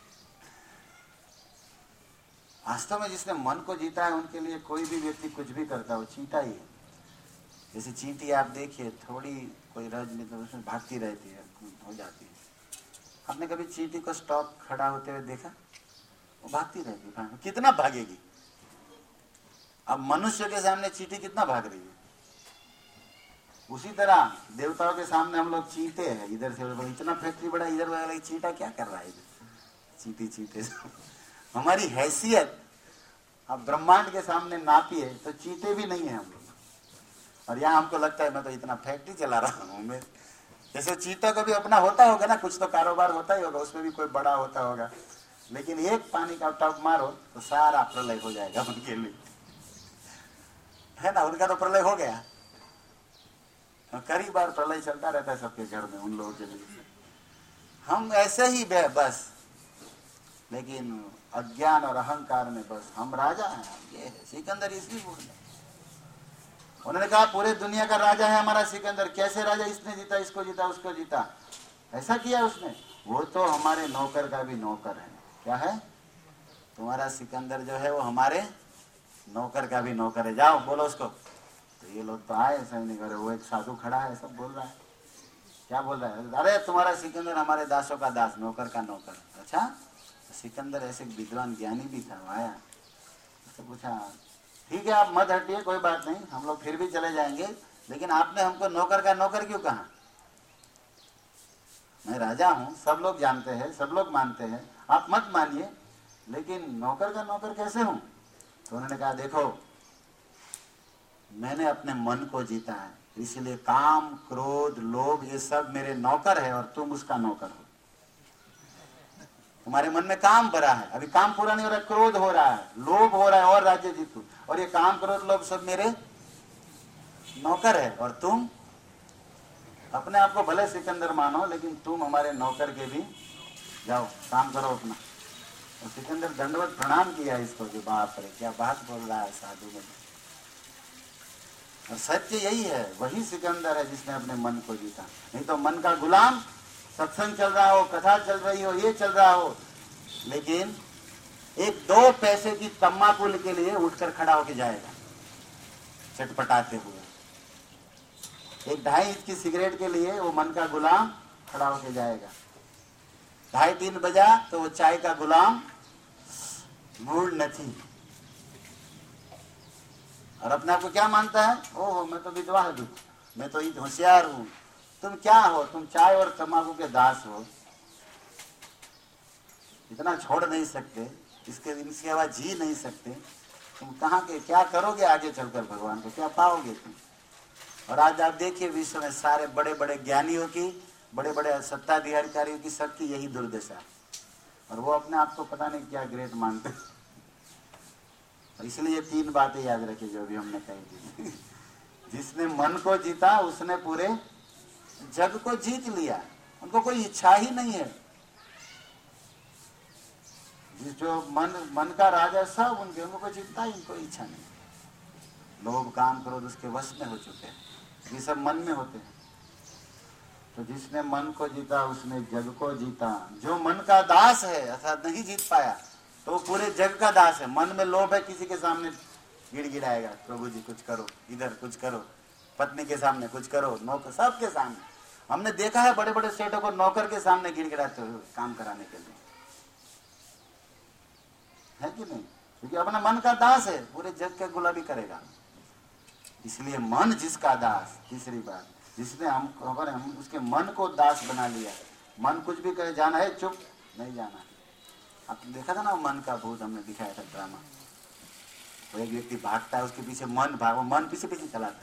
वास्तव में जिसने मन को जीता है उनके लिए कोई भी व्यक्ति कुछ भी करता है वो चीता ही है। जैसे चींटी आप देखिए, थोड़ी कोई रज नहीं तो उसमें भागती रहती है, हो जाती है। आपने कभी चींटी को स्टॉप खड़ा होते हुए देखा? वो भागती रहती है, कितना भागेगी? अब मनुष्य के सामने चींटी कितना भाग रही है। उसी तरह देवताओं के सामने हम लोग चीते हैं, इधर से उधर, इतना फैक्ट्री बड़ा, इधर वाला चींटा क्या कर रहा है इधर, चींटी चीते। हमारी हैसियत आप ब्रह्मांड के सामने नापिए तो चीते भी नहीं है हम लोग। और यहाँ हमको लगता है मैं तो इतना फैक्ट्री चला रहा हूँ। मैं जैसे चीता को भी अपना होता होगा ना, कुछ तो कारोबार होता ही होगा, उसमें भी कोई बड़ा होता होगा। लेकिन एक पानी का टब मारो तो सारा प्रलय हो जाएगा उनके लिए, है ना? उनका तो प्रलय हो गया। कई बार प्रलय चलता रहता है सबके घर में, उन लोगों के लिए। हम ऐसे ही बस, लेकिन अज्ञान और अहंकार में बस हम राजा हैं। ये है सिकंदर, इसलिए बोल रहे। उन्होंने कहा पूरे दुनिया का राजा है हमारा सिकंदर। कैसे राजा? इसने जीता, इसको जीता, उसको जीता, ऐसा किया उसने। वो तो हमारे नौकर का भी नौकर है। क्या है? तुम्हारा सिकंदर जो है वो हमारे नौकर का भी नौकर है। जाओ बोलो उसको। तो ये लोग तो आए सैनिक, वो एक साधु खड़ा है, सब बोल रहा है। क्या बोल रहा है? अरे तुम्हारा सिकंदर हमारे दासों का दास, नौकर का नौकर। अच्छा, तो सिकंदर ऐसे विद्वान ज्ञानी भी था, वो आया तो पूछा, ठीक है आप मत हटिए, कोई बात नहीं, हम लोग फिर भी चले जाएंगे, लेकिन आपने हमको नौकर का नौकर क्यों कहा? मैं राजा हूं, सब लोग जानते हैं, सब लोग मानते हैं, आप मत मानिए, लेकिन नौकर का नौकर कैसे हूं? तो उन्होंने कहा देखो, मैंने अपने मन को जीता है, इसलिए काम, क्रोध, लोभ ये सब मेरे नौकर है और तुम उसका नौकर हो। तुम्हारे मन में काम भरा है, अभी काम पूरा नहीं हो रहा, क्रोध हो रहा है, लोभ हो रहा है और राज्य जीतू, और ये काम, क्रोध, लोभ सब मेरे नौकर है। और तुम अपने आप को भले सिकंदर मानो, लेकिन तुम हमारे नौकर के भी, जाओ काम करो अपना। और सिकंदर दंडवत प्रणाम किया इसको, जो बाप रे क्या बात बोल रहा है साधु में। और सत्य यही है, वही सिकंदर है जिसने अपने मन को जीता। नहीं तो मन का गुलाम, सत्संग चल रहा हो, कथा चल रही हो, ये चल रहा हो, लेकिन एक 2 पैसे की तम्बाकू के लिए उठकर खड़ा होके जाएगा चटपटाते हुए। एक 2.5 इंच की सिगरेट के लिए वो मन का गुलाम खड़ा होके जाएगा। 2:30-3 बजा तो वो चाय का गुलाम, मूड नहीं। और अपने आप को क्या मानता है? ओहो मैं तो विद्वान हूं, मैं तो होशियार हूं। तुम क्या हो? तुम चाय और तंबाकू के दास हो। इतना छोड़ नहीं सकते, इसके अलावा जी नहीं सकते। तुम कहाँ के, क्या करोगे आगे चलकर? भगवान को क्या पाओगे तुम? और आज आप देखिए विश्व में सारे बड़े बड़े ज्ञानियों की, बड़े बड़े सत्ताधिकारियों की, सबकी यही दुर्दशा। और वो अपने आप को पता नहीं क्या ग्रेट मानते। और इसलिए ये 3 बातें याद रखिए जो भी हमने कही थी। जिसने मन को जीता उसने पूरे जग को जीत लिया। उनको कोई इच्छा ही नहीं है। जिस जो मन का राजा सब उनको कोई चिंता ही, कोई इच्छा नहीं। लोभ, काम, क्रोध उसके वश में हो चुके हैं, ये सब मन में होते हैं। तो जिसने मन को जीता उसने जग को जीता। जो मन का दास है अर्थात नहीं जीत पाया, तो पूरे जग का दास है। मन में लोभ है, किसी के सामने गिड़गिड़ाएगा, प्रभु जी कुछ करो, इधर कुछ करो, पत्नी के सामने कुछ करो, नौकर, सबके सामने। हमने देखा है बड़े बड़े सेठों को नौकर के सामने गिड़गिड़ाते हुए काम कराने के लिए, है कि नहीं? क्योंकि अपना मन का दास है, पूरे जग के गुलामी करेगा। इसलिए मन जिसका दास, तीसरी बात, जिसने हम उसके मन को दास बना लिया। मन कुछ भी कहे, जाना है चुप, नहीं जाना। आपने देखा था ना मन का भूत, हमने दिखाया था ड्रामा। वो एक व्यक्ति भागता है, उसके पीछे वो मन पीछे पीछे चलाता है।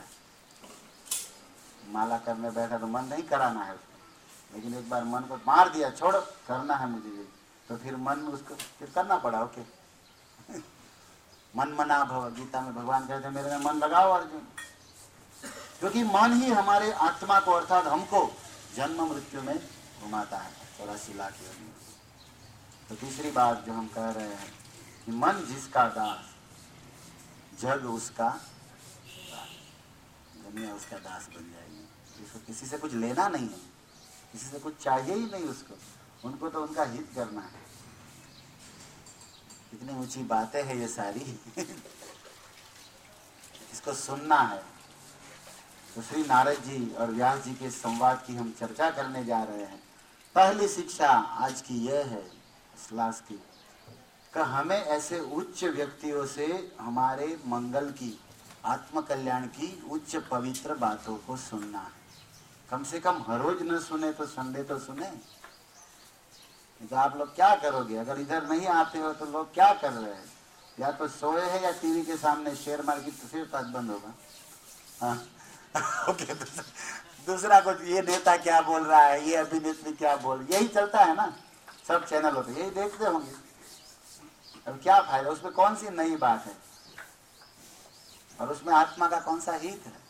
माला करने बैठा तो मन नहीं कराना है उसको, लेकिन एक बार मन को मार दिया, छोड़ो करना है मुझे ये, तो फिर मन उसको फिर करना पड़ा। ओके मन मना भव, गीता में भगवान कहते हैं मेरे में मन लगाओ अर्जुन, क्योंकि मन ही हमारे आत्मा को अर्थात हमको जन्म मृत्यु में घुमाता है 84 लाख योनि। तो तीसरी बात जो हम कह रहे हैं कि मन जिसका दास जग उसका दास, दुनिया उसका दास बन जाएगी। उसको किसी से कुछ लेना नहीं है, किसी से कुछ चाहिए ही नहीं उसको, उनको तो उनका हित करना है। कितनी ऊंची बातें हैं ये सारी इसको सुनना है। तो श्री नारद जी और व्यास जी के संवाद की हम चर्चा करने जा रहे हैं। पहली शिक्षा आज की यह है इस क्लास की कि हमें ऐसे उच्च व्यक्तियों से हमारे मंगल की, आत्म कल्याण की उच्च पवित्र बातों को सुनना है। कम से कम हर रोज न सुने तो संडे तो सुने। तो आप लोग क्या करोगे अगर इधर नहीं आते हो? तो लोग क्या कर रहे हैं? या तो सोए हैं या टीवी के सामने शेयर मार्केट तो फिर तक बंद होगा। हाँ ओके दूसरा कुछ ये नेता क्या बोल रहा है, ये अभिनेत्री क्या बोल, यही चलता है ना, सब चैनल होते यही देखते होंगे। अब क्या फायदा, उसमें कौन सी नई बात है और उसमें आत्मा का कौन सा हित है?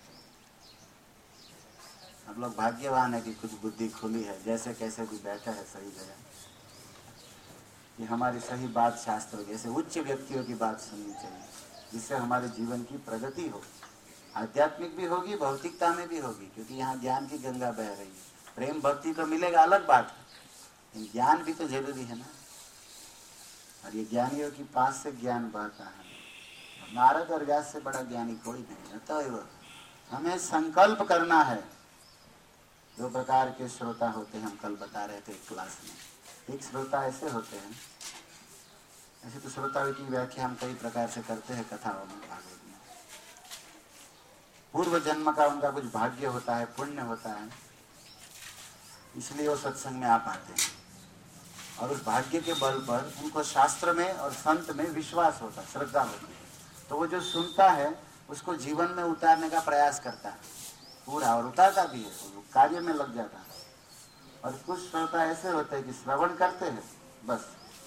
हम लोग भाग्यवान है कि कुछ बुद्धि खुली है, जैसे कैसे भी बैठा है सही जगह, कि हमारी सही बात शास्त्र जैसे उच्च व्यक्तियों की बात सुननी चाहिए, जिससे हमारे जीवन की प्रगति हो, आध्यात्मिक भी होगी, भौतिकता में भी होगी, क्योंकि यहाँ ज्ञान की गंगा बह रही है। प्रेम भक्ति तो मिलेगा अलग बात है, ज्ञान भी तो जरूरी है ना। और ये ज्ञानियों के पास से ज्ञान बहता है, नारद और व्यास से बड़ा ज्ञानी कोई नहीं है। तो हमें संकल्प करना है। दो प्रकार के श्रोता होते हैं, हम कल बता रहे थे क्लास में। एक श्रोता ऐसे होते हैं, ऐसे तो श्रोता की व्याख्या हम कई प्रकार से करते हैं कथाओं में, भागवत में। पूर्व जन्म का उनका कुछ भाग्य होता है, पुण्य होता है, इसलिए वो सत्संग में आ पाते हैं। और उस भाग्य के बल पर उनको शास्त्र में और संत में विश्वास होता है, श्रद्धा होती है। तो वो जो सुनता है उसको जीवन में उतारने का प्रयास करता है पूरा, और उतारता भी है, वो कार्य में लग जाता है। और कुछ श्रोता ऐसे होते हैं कि श्रवण करते हैं बस,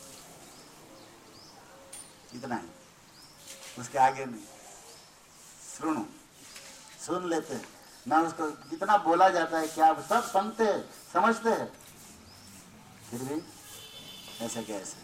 इतना ही, उसके आगे नहीं। सुनो, सुन लेते हैं ना, उसको कितना बोला जाता है, क्या सब सुनते हैं, समझते हैं, फिर भी ऐसे कैसे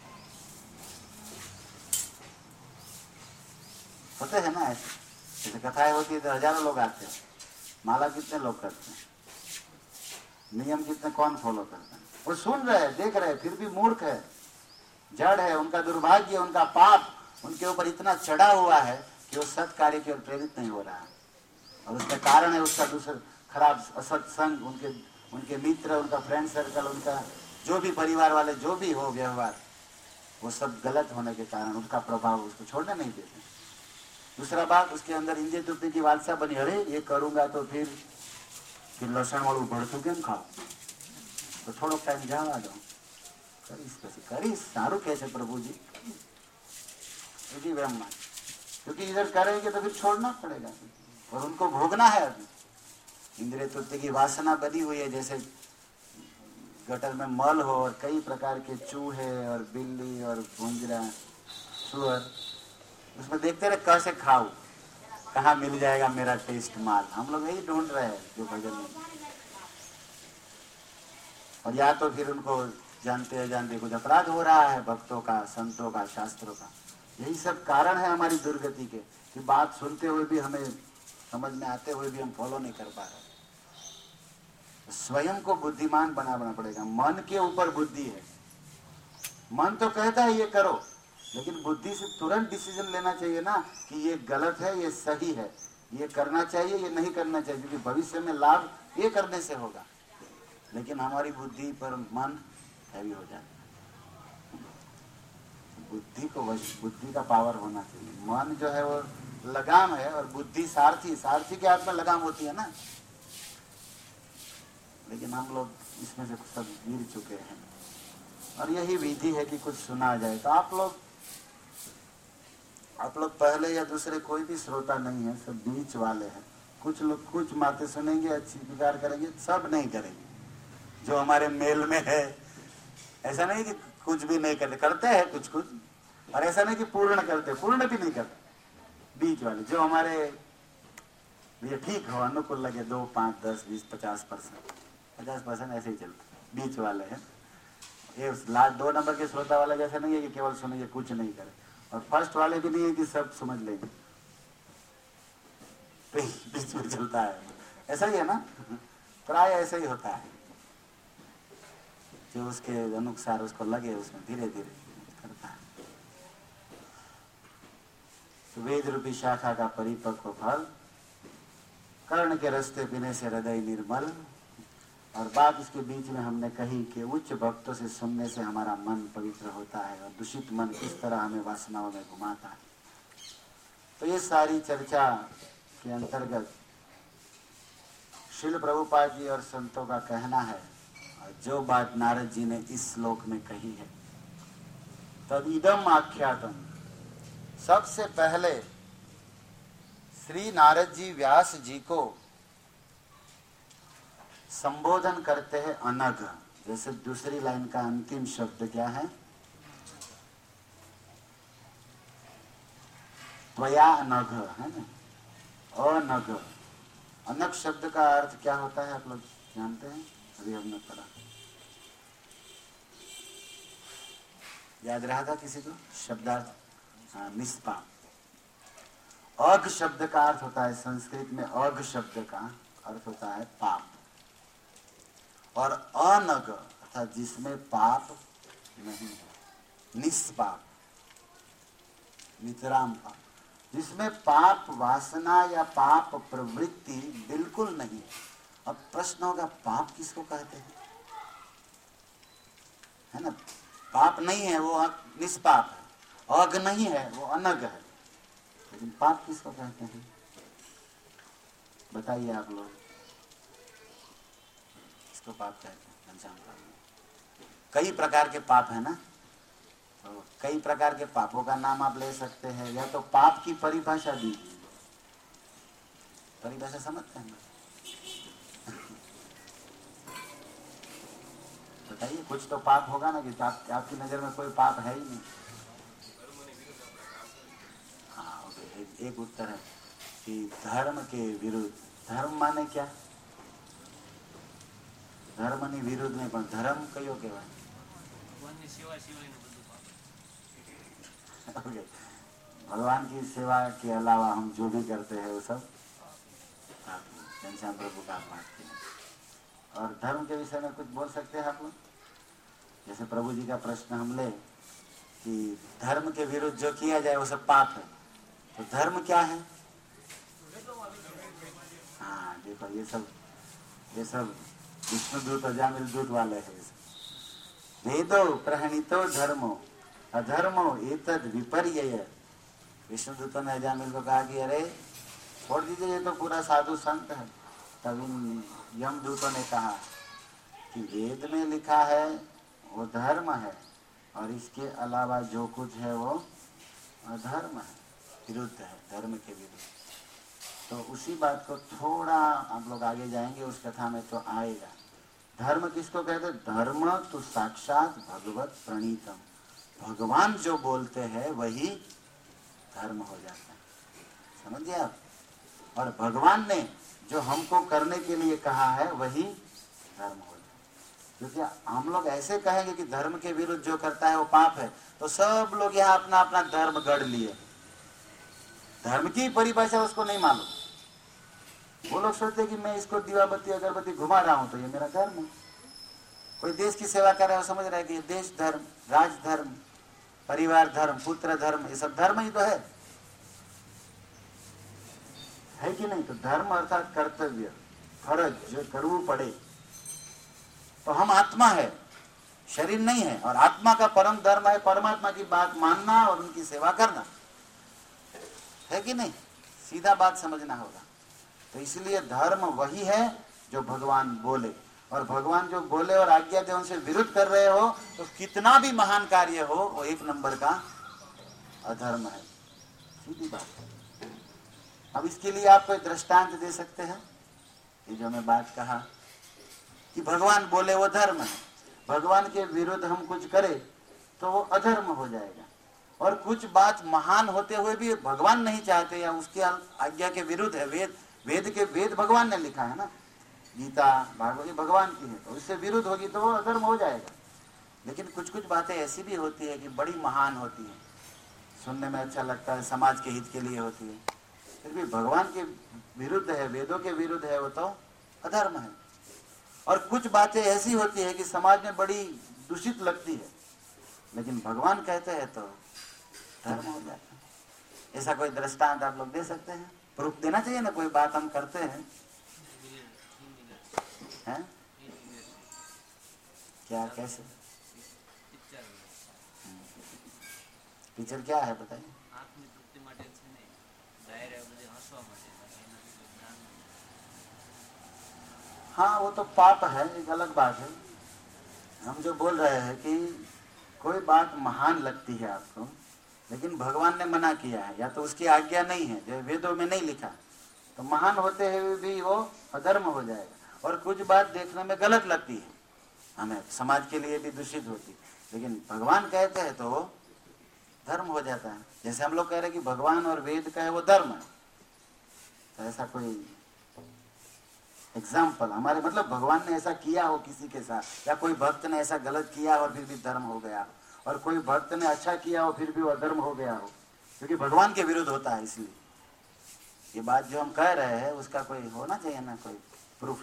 होते हैं ना। ऐसे जैसे कथाएं होती है तो हजारों लोग आते हैं, माला कितने लोग करते हैं, नियम कितने कौन फॉलो करते हैं? वो सुन रहे हैं, देख रहे हैं, फिर भी मूर्ख है, जड़ है, उनका दुर्भाग्य, उनका पाप उनके ऊपर इतना चढ़ा हुआ है कि वो सत कार्य की ओर प्रेरित नहीं हो रहा है। और उसका कारण है उसका दूसरा खराब असत्संग, उनके मित्र, उनका फ्रेंड सर्कल, उनका जो भी परिवार वाले जो भी हो व्यवहार, वो सब गलत होने के कारण उसका प्रभाव उसको छोड़ने नहीं देते। दूसरा बात, उसके अंदर इंद्रिय तृप्ति की वालसा बनी, अरे ये करूंगा तो फिर लसण वालू भड़थू केम खाओ, तो थोड़ो टाइम जवा दो, करीश सारू कैसे प्रभु जी, ब्रह्मा, क्योंकि इधर करेंगे तो फिर छोड़ना पड़ेगा और उनको भोगना है। अभी इंद्रिय तृप्ति की वासना बनी हुई है, जैसे गटर में मल हो और कई प्रकार के चूहे और बिल्ली और भुंजरा सुअर, उसमें देखते रहे कैसे खाओ, कहाँ मिल जाएगा मेरा टेस्ट माल। हम लोग यही ढूंढ रहे हैं जो भजन में, और या तो फिर उनको जानते जानते कुछ अपराध हो रहा है भक्तों का, संतों का, शास्त्रों का। यही सब कारण है हमारी दुर्गति के, कि बात सुनते हुए भी, हमें समझ में आते हुए भी हम फॉलो नहीं कर पा रहे। स्वयं को बुद्धिमान बनाना पड़ेगा। मन के ऊपर बुद्धि है, मन तो कहता है ये करो, लेकिन बुद्धि से तुरंत डिसीजन लेना चाहिए ना कि ये गलत है, ये सही है, ये करना चाहिए, ये नहीं करना चाहिए, क्योंकि भविष्य में लाभ ये करने से होगा। लेकिन हमारी बुद्धि पर मन हैवी हो जाता है। बुद्धि का पावर होना चाहिए। मन जो है वो लगाम है और बुद्धि सारथी, सारथी के हाथ में लगाम होती है ना। लेकिन हम लोग इसमें से सब गिर चुके हैं, और यही विधि है कि कुछ सुना जाए। तो आप लोग आप लोग पहले या दूसरे कोई भी श्रोता नहीं है, सब बीच वाले हैं। कुछ लोग कुछ बातें सुनेंगे, अच्छी विचार करेंगे, सब नहीं करेंगे जो हमारे मेल में है। ऐसा नहीं कि कुछ भी नहीं करते, करते हैं कुछ कुछ, और ऐसा नहीं कि पूर्ण करते, पूर्ण भी नहीं करते। बीच वाले जो हमारे ये ठीक हो, अनुकूल लगे, 2, 5, 10, 20, 50%, 50% ऐसे ही चलते, बीच वाले हैं। ये लास्ट 2 नंबर के श्रोता वाला जैसा नहीं है कि केवल सुनेंगे कुछ नहीं करे, और फर्स्ट वाले भी नहीं है कि सब समझ लेंगे, बीच में चलता है। ऐसा ही है ना, प्राय ऐसा ही होता है, जो उसके अनुसार उसको लगे उसमें धीरे धीरे करता है। तो वेद रूपी शाखा का परिपक्व फल, कर्ण के रास्ते पीने से हृदय निर्मल। और बात इसके बीच में हमने कही कि उच्च भक्तों से सुनने से हमारा मन पवित्र होता है, और दूषित मन किस तरह हमें वासनाओं में घुमाता है। तो ये सारी चर्चा के अंतर्गत श्रील प्रभुपाद जी और संतों का कहना है, और जो बात नारद जी ने इस श्लोक में कही है, तदिदम आख्यातम। सबसे पहले श्री नारद जी व्यास जी को संबोधन करते हैं अनघ। जैसे दूसरी लाइन का अंतिम शब्द क्या है, त्वया अनघ, है ना, अनघ। अनघ शब्द का अर्थ क्या होता है आप लोग जानते हैं? अभी हमने पढ़ा, याद रहा था किसी को शब्दार्थ? हाँ, निष्पाप। अघ शब्द का अर्थ होता है, संस्कृत में अघ शब्द का अर्थ होता है पाप, और अनघ अर्थात जिसमें पाप नहीं है, निष्पाप, नितराम पाप, जिसमें पाप वासना या पाप प्रवृत्ति बिल्कुल नहीं। अब प्रश्न होगा, पाप किसको कहते हैं? है ना, पाप नहीं है वो निष्पाप है, अघ नहीं है वो अनघ है, लेकिन पाप किसको कहते हैं? बताइए आप लोग, इसको पाप कहते हैं? घनश्याम पाप। कई प्रकार के पाप है ना, तो कई प्रकार के पापों का नाम आप ले सकते हैं, या तो पाप की परिभाषा दीजिए। परिभाषा समझते हैं ना? बताइए, कुछ तो पाप होगा ना, कि आपकी नजर में कोई पाप है ही नहीं। हाँ, एक उत्तर है कि धर्म के विरुद्ध। धर्म माने क्या? धर्मની વિરુદ્ધ નહીં, પણ ધર્મ કયો કહેવાય? भगवान की सेवा के अलावा हम जो भी करते हैं वो सब घनश्याम प्रभु का मानते हैं। और धर्म के विषय में कुछ बोल सकते हैं आप लोग? जैसे प्रभु जी का प्रश्न हम ले कि धर्म के विरुद्ध जो किया जाए वो सब पाप है, तो धर्म क्या है? हाँ देखो, ये सब विष्णुदूत और जामिल दूत वाले हैं। वेदो प्रहणितो धर्मो अधर्मो एतद विपर्यय। विष्णुदूतों ने जामिल को कहा कि अरे छोड़ दीजिए, ये तो पूरा साधु संत है। तब इन यमदूतों ने कहा कि वेद में लिखा है वो धर्म है, और इसके अलावा जो कुछ है वो अधर्म है, विरुद्ध है, धर्म के विरुद्ध। तो उसी बात को थोड़ा आप लोग आगे जाएंगे उस कथा में तो आएगा। धर्म किसको कहते? धर्म तो साक्षात भगवत प्रणीतम, भगवान जो बोलते हैं वही धर्म हो जाता है। समझिए आप? और भगवान ने जो हमको करने के लिए कहा है वही धर्म हो जाता है। क्योंकि हम लोग ऐसे कहेंगे कि धर्म के विरुद्ध जो करता है वो पाप है, तो सब लोग यहाँ अपना अपना धर्म गढ़ लिए। धर्म की परिभाषा उसको नहीं मालूम। वो लोग सोचते कि मैं इसको दीवा बत्ती अगरबत्ती घुमा रहा हूं तो ये मेरा धर्म है। कोई देश की सेवा कर रहा है, समझ रहा है कि ये देश धर्म, राज धर्म, परिवार धर्म, पुत्र धर्म, ये सब धर्म ही तो है कि नहीं? तो धर्म अर्थात कर्तव्य, फर्ज जो करવું पड़े। तो हम आत्मा है, शरीर नहीं है, और आत्मा का परम धर्म है परमात्मा की बात मानना और उनकी सेवा करना, है कि नहीं? सीधा बात समझना होगा। तो इसलिए धर्म वही है जो भगवान बोले, और भगवान जो बोले और आज्ञा दे उनसे विरुद्ध कर रहे हो तो कितना भी महान कार्य हो वो 1 नंबर का अधर्म है। सीधी बात है। अब इसके लिए आप कोई दृष्टांत दे सकते हैं? ये जो मैं बात कहा कि भगवान बोले वो धर्म है, भगवान के विरुद्ध हम कुछ करें तो वो अधर्म हो जाएगा। और कुछ बात महान होते हुए भी भगवान नहीं चाहते या उसके आज्ञा के विरुद्ध है, वेद भगवान ने लिखा है ना, गीता भागवत ये भगवान की है, तो इससे विरुद्ध होगी तो वो अधर्म हो जाएगा। लेकिन कुछ कुछ बातें ऐसी भी होती है कि बड़ी महान होती है, सुनने में अच्छा लगता है, समाज के हित के लिए होती है, फिर भी भगवान के विरुद्ध है, वेदों के विरुद्ध है, वो तो अधर्म है। और कुछ बातें ऐसी होती है कि समाज में बड़ी दूषित लगती है, लेकिन भगवान कहते हैं तो धर्म हो जाता है। ऐसा कोई दृष्टांत आप लोग दे सकते हैं? प्रूफ देना चाहिए ना, कोई बात हम करते हैं, हैं? क्या कैसे टीचर क्या है बताइए? हाँ वो तो पाप है, एक अलग बात है। हम जो बोल रहे हैं कि कोई बात महान लगती है आपको, लेकिन भगवान ने मना किया है या तो उसकी आज्ञा नहीं है, जो वेदों में नहीं लिखा, तो महान होते हुए भी वो अधर्म हो जाएगा। और कुछ बात देखने में गलत लगती है हमें, समाज के लिए भी दूषित होती, लेकिन भगवान कहते हैं तो वो धर्म हो जाता है। जैसे हम लोग कह रहे हैं कि भगवान और वेद का है वो धर्म है, तो ऐसा कोई एग्जाम्पल हमारे मतलब भगवान ने ऐसा किया हो किसी के साथ, या कोई भक्त ने ऐसा गलत किया और फिर भी धर्म हो गया, और कोई भक्त ने अच्छा किया हो फिर भी वो अधर्म हो गया हो, क्योंकि भगवान के विरुद्ध होता है। इसलिए ये बात जो हम कह रहे हैं उसका कोई होना चाहिए ना, कोई प्रूफ।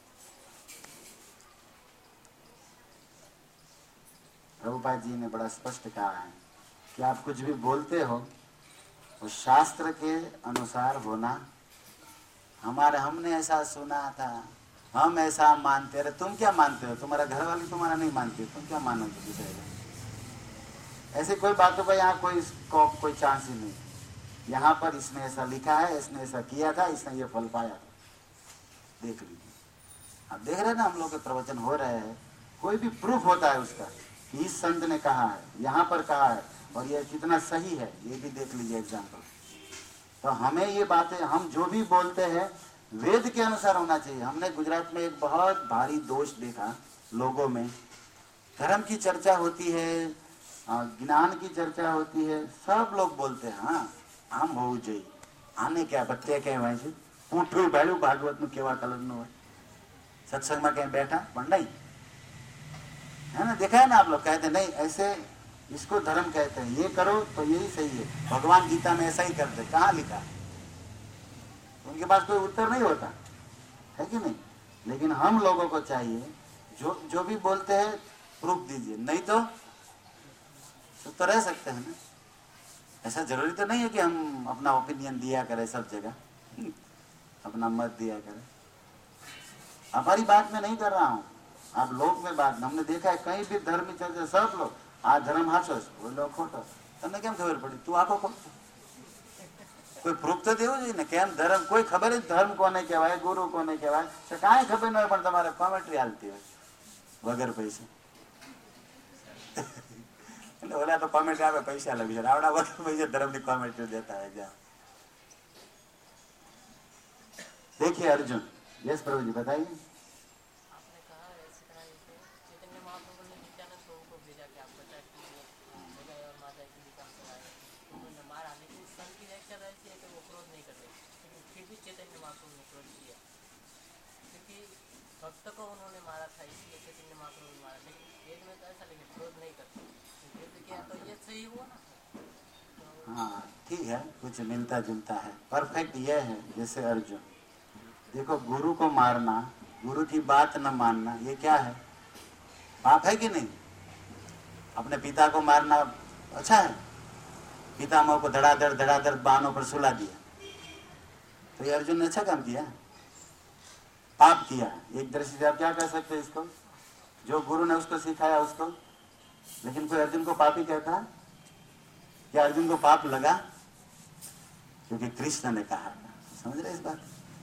प्रभुपाद जी ने बड़ा स्पष्ट कहा है कि आप कुछ भी बोलते हो वो शास्त्र के अनुसार होना। हमने ऐसा सुना था, हम ऐसा मानते। अरे तुम क्या मानते हो? तुम्हारा घर वाली तुम्हारा नहीं मानती, तुम क्या मानोगे दूसरे का? ऐसे कोई बातों का यहाँ कोई स्कोप, कोई चांस ही नहीं। यहाँ पर इसने ऐसा लिखा है, इसने ऐसा किया था, इसने ये फल पाया, देख लीजिए। आप देख रहे हैं ना, हम लोग के प्रवचन हो रहे हैं, कोई भी प्रूफ होता है उसका कि इस संत ने कहा है, यहाँ पर कहा है, और ये कितना सही है, ये भी देख लीजिए एग्जाम्पल। तो हमें ये बातें, हम जो भी बोलते हैं वेद के अनुसार होना चाहिए। हमने गुजरात में एक बहुत भारी दोष देखा लोगों में, धर्म की चर्चा होती है, ज्ञान की चर्चा होती है, सब लोग बोलते हैं हाँ आम होવું જોઈએ, આને क्या બત્યા કહેવાય છે, પૂઠું ભાડું ભાગવતનું કેવા કલરનું હોય, सत्संग में कहीं बैठा પણ नहीं है ना, देखा है ना आप लोग, कहते नहीं ऐसे इसको धर्म कहते हैं, ये करो तो यही सही है, भगवान गीता में ऐसा ही करते, कहाँ लिखा? उनके पास कोई उत्तर नहीं होता है कि नहीं। लेकिन हम लोगों को चाहिए जो भी बोलते हैं प्रूफ दीजिए, नहीं तो चुप तो रह सकते हैं ना। ऐसा जरूरी तो नहीं है कि हम अपना ओपिनियन दिया करें सब जगह, अपना मत दिया करें। हमारी बात में नहीं कर रहा हूँ, आप लोग में बात, हमने देखा है कहीं भी धर्म चर्चा सब लोग आ धर्म हाचो वो लोग खोटो, तमने केम खबर पड़ी? तू आखो खोटो, कोई प्रूफ तो देવું જોઈએ ને કેમ ધર્મ, કોઈ ખબર જ ધર્મ કોને કહેવાય, ગુરુ કોને કહેવાય, તો કાંઈ ખબર ન હોય પણ તમારે કોમેન્ટ્રી હાલતી હોય વગર પૈસે। એટલે ઓલા તો કોમેન્ટ્રી આપે પૈસા લગી છે, આવડા વગર પૈસે ધર્મની કોમેન્ટ્રી દેતા હોય। જ્યાં देखिए अर्जुन, यस प्रभु जी बताइए। आपने कहा ऐसे तरह जैसे चैतन्य महाप्रभु ने नित्यानंद प्रभु को भेजा कि आप बचा कीजिए और माता की दुकान चलाए, उन्होंने मारा, लेकिन संत की व्याख्या ऐसी है कि वो क्रोध नहीं करते, लेकिन फिर भी चैतन्य महाप्रभु ने क्रोध किया, क्योंकि भक्त को उन्होंने मारा था, इसलिए चैतन्य महाप्रभु ने मारा। लेकिन वेद में तो ऐसा, लेकिन क्रोध नहीं करते, वेद किया तो ये सही हुआ ना। हाँ ठीक है, कुछ मिलता जुलता है, परफेक्ट ये है। जैसे अर्जुन, देखो गुरु को मारना, गुरु की बात न मानना, ये क्या है? पाप है कि नहीं? अपने पिता को मारना अच्छा है? पितामह को धड़ाधड़ बाणों पर सुला दिया, तो ये अर्जुन ने अच्छा काम किया? पाप किया। एक दृष्टि से आप क्या कह सकते हैं इसको? जो गुरु ने उसको सिखाया उसको, लेकिन कोई अर्जुन को पापी कहता? क्या अर्जुन को पाप लगा? क्योंकि कृष्ण ने कहा। समझ रहे इस बात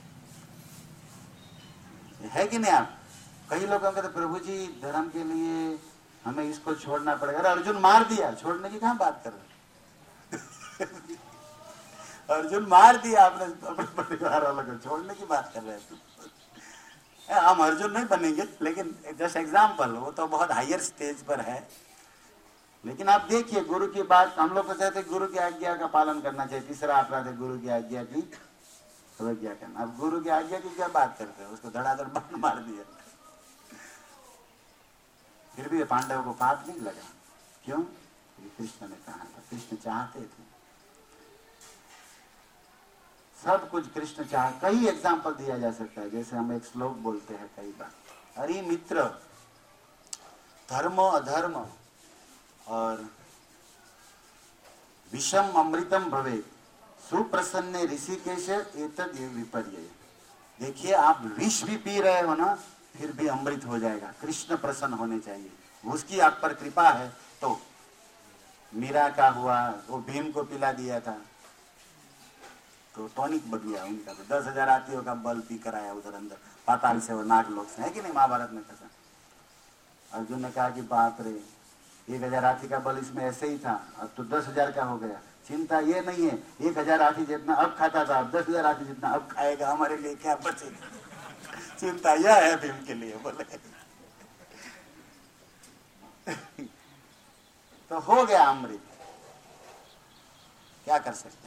है कि नहीं? आप कई लोग कहते प्रभु जी धर्म के लिए हमें इसको छोड़ना पड़ेगा। अरे अर्जुन मार दिया, छोड़ने की कहाँ बात कर रहे? अर्जुन मार दिया आपने अपने परिवार वालों को, छोड़ने की बात कर रहे हैं। हम अर्जुन नहीं बनेंगे, लेकिन जस्ट एग्जाम्पल, वो तो बहुत हायर स्टेज पर है। लेकिन आप देखिए गुरु की बात, हम लोग को कहते गुरु की आज्ञा का पालन करना चाहिए, तीसरा अपराध है गुरु की आज्ञा की अवज्ञा करना। अब गुरु की आज्ञा की क्या बात करते हैं, उसको धड़ाधड़ बाण मार दिया, फिर भी पांडवों को पाप नहीं लगा। क्यों? कृष्ण ने कहा था, कृष्ण चाहते थे सब कुछ, कृष्ण चाह। कई एग्जाम्पल दिया जा सकता है, जैसे हम एक श्लोक बोलते हैं कई बार, अरे मित्र धर्म अधर्म और विषम अमृतम भवे सुप्रसन्न ऋषिकेश एतद विपर्य। देखिए आप विष भी पी रहे हो ना, फिर भी अमृत हो जाएगा। कृष्ण प्रसन्न होने चाहिए, उसकी आप पर कृपा है। तो मीरा का हुआ, वो भीम को पिला दिया था तो टॉनिक बन गया उनका, तो 10,000 हाथियों का बल पी कर आया उधर अंदर पाताल से और नागलोक से, है कि नहीं, महाभारत में कथा। अर्जुन ने कहा कि बाप रे, 1,000 हाथी का बल इसमें ऐसे ही था, अब तो 10,000 का हो गया। चिंता ये नहीं है 1,000 हाथी जितना अब खाता था, अब 10,000 हाथी जितना अब खाएगा, हमारे लिए क्या बचेगा। चिंता यह है भीम के लिए, बोले। तो हो गया अमृत, क्या कर सकते हैं।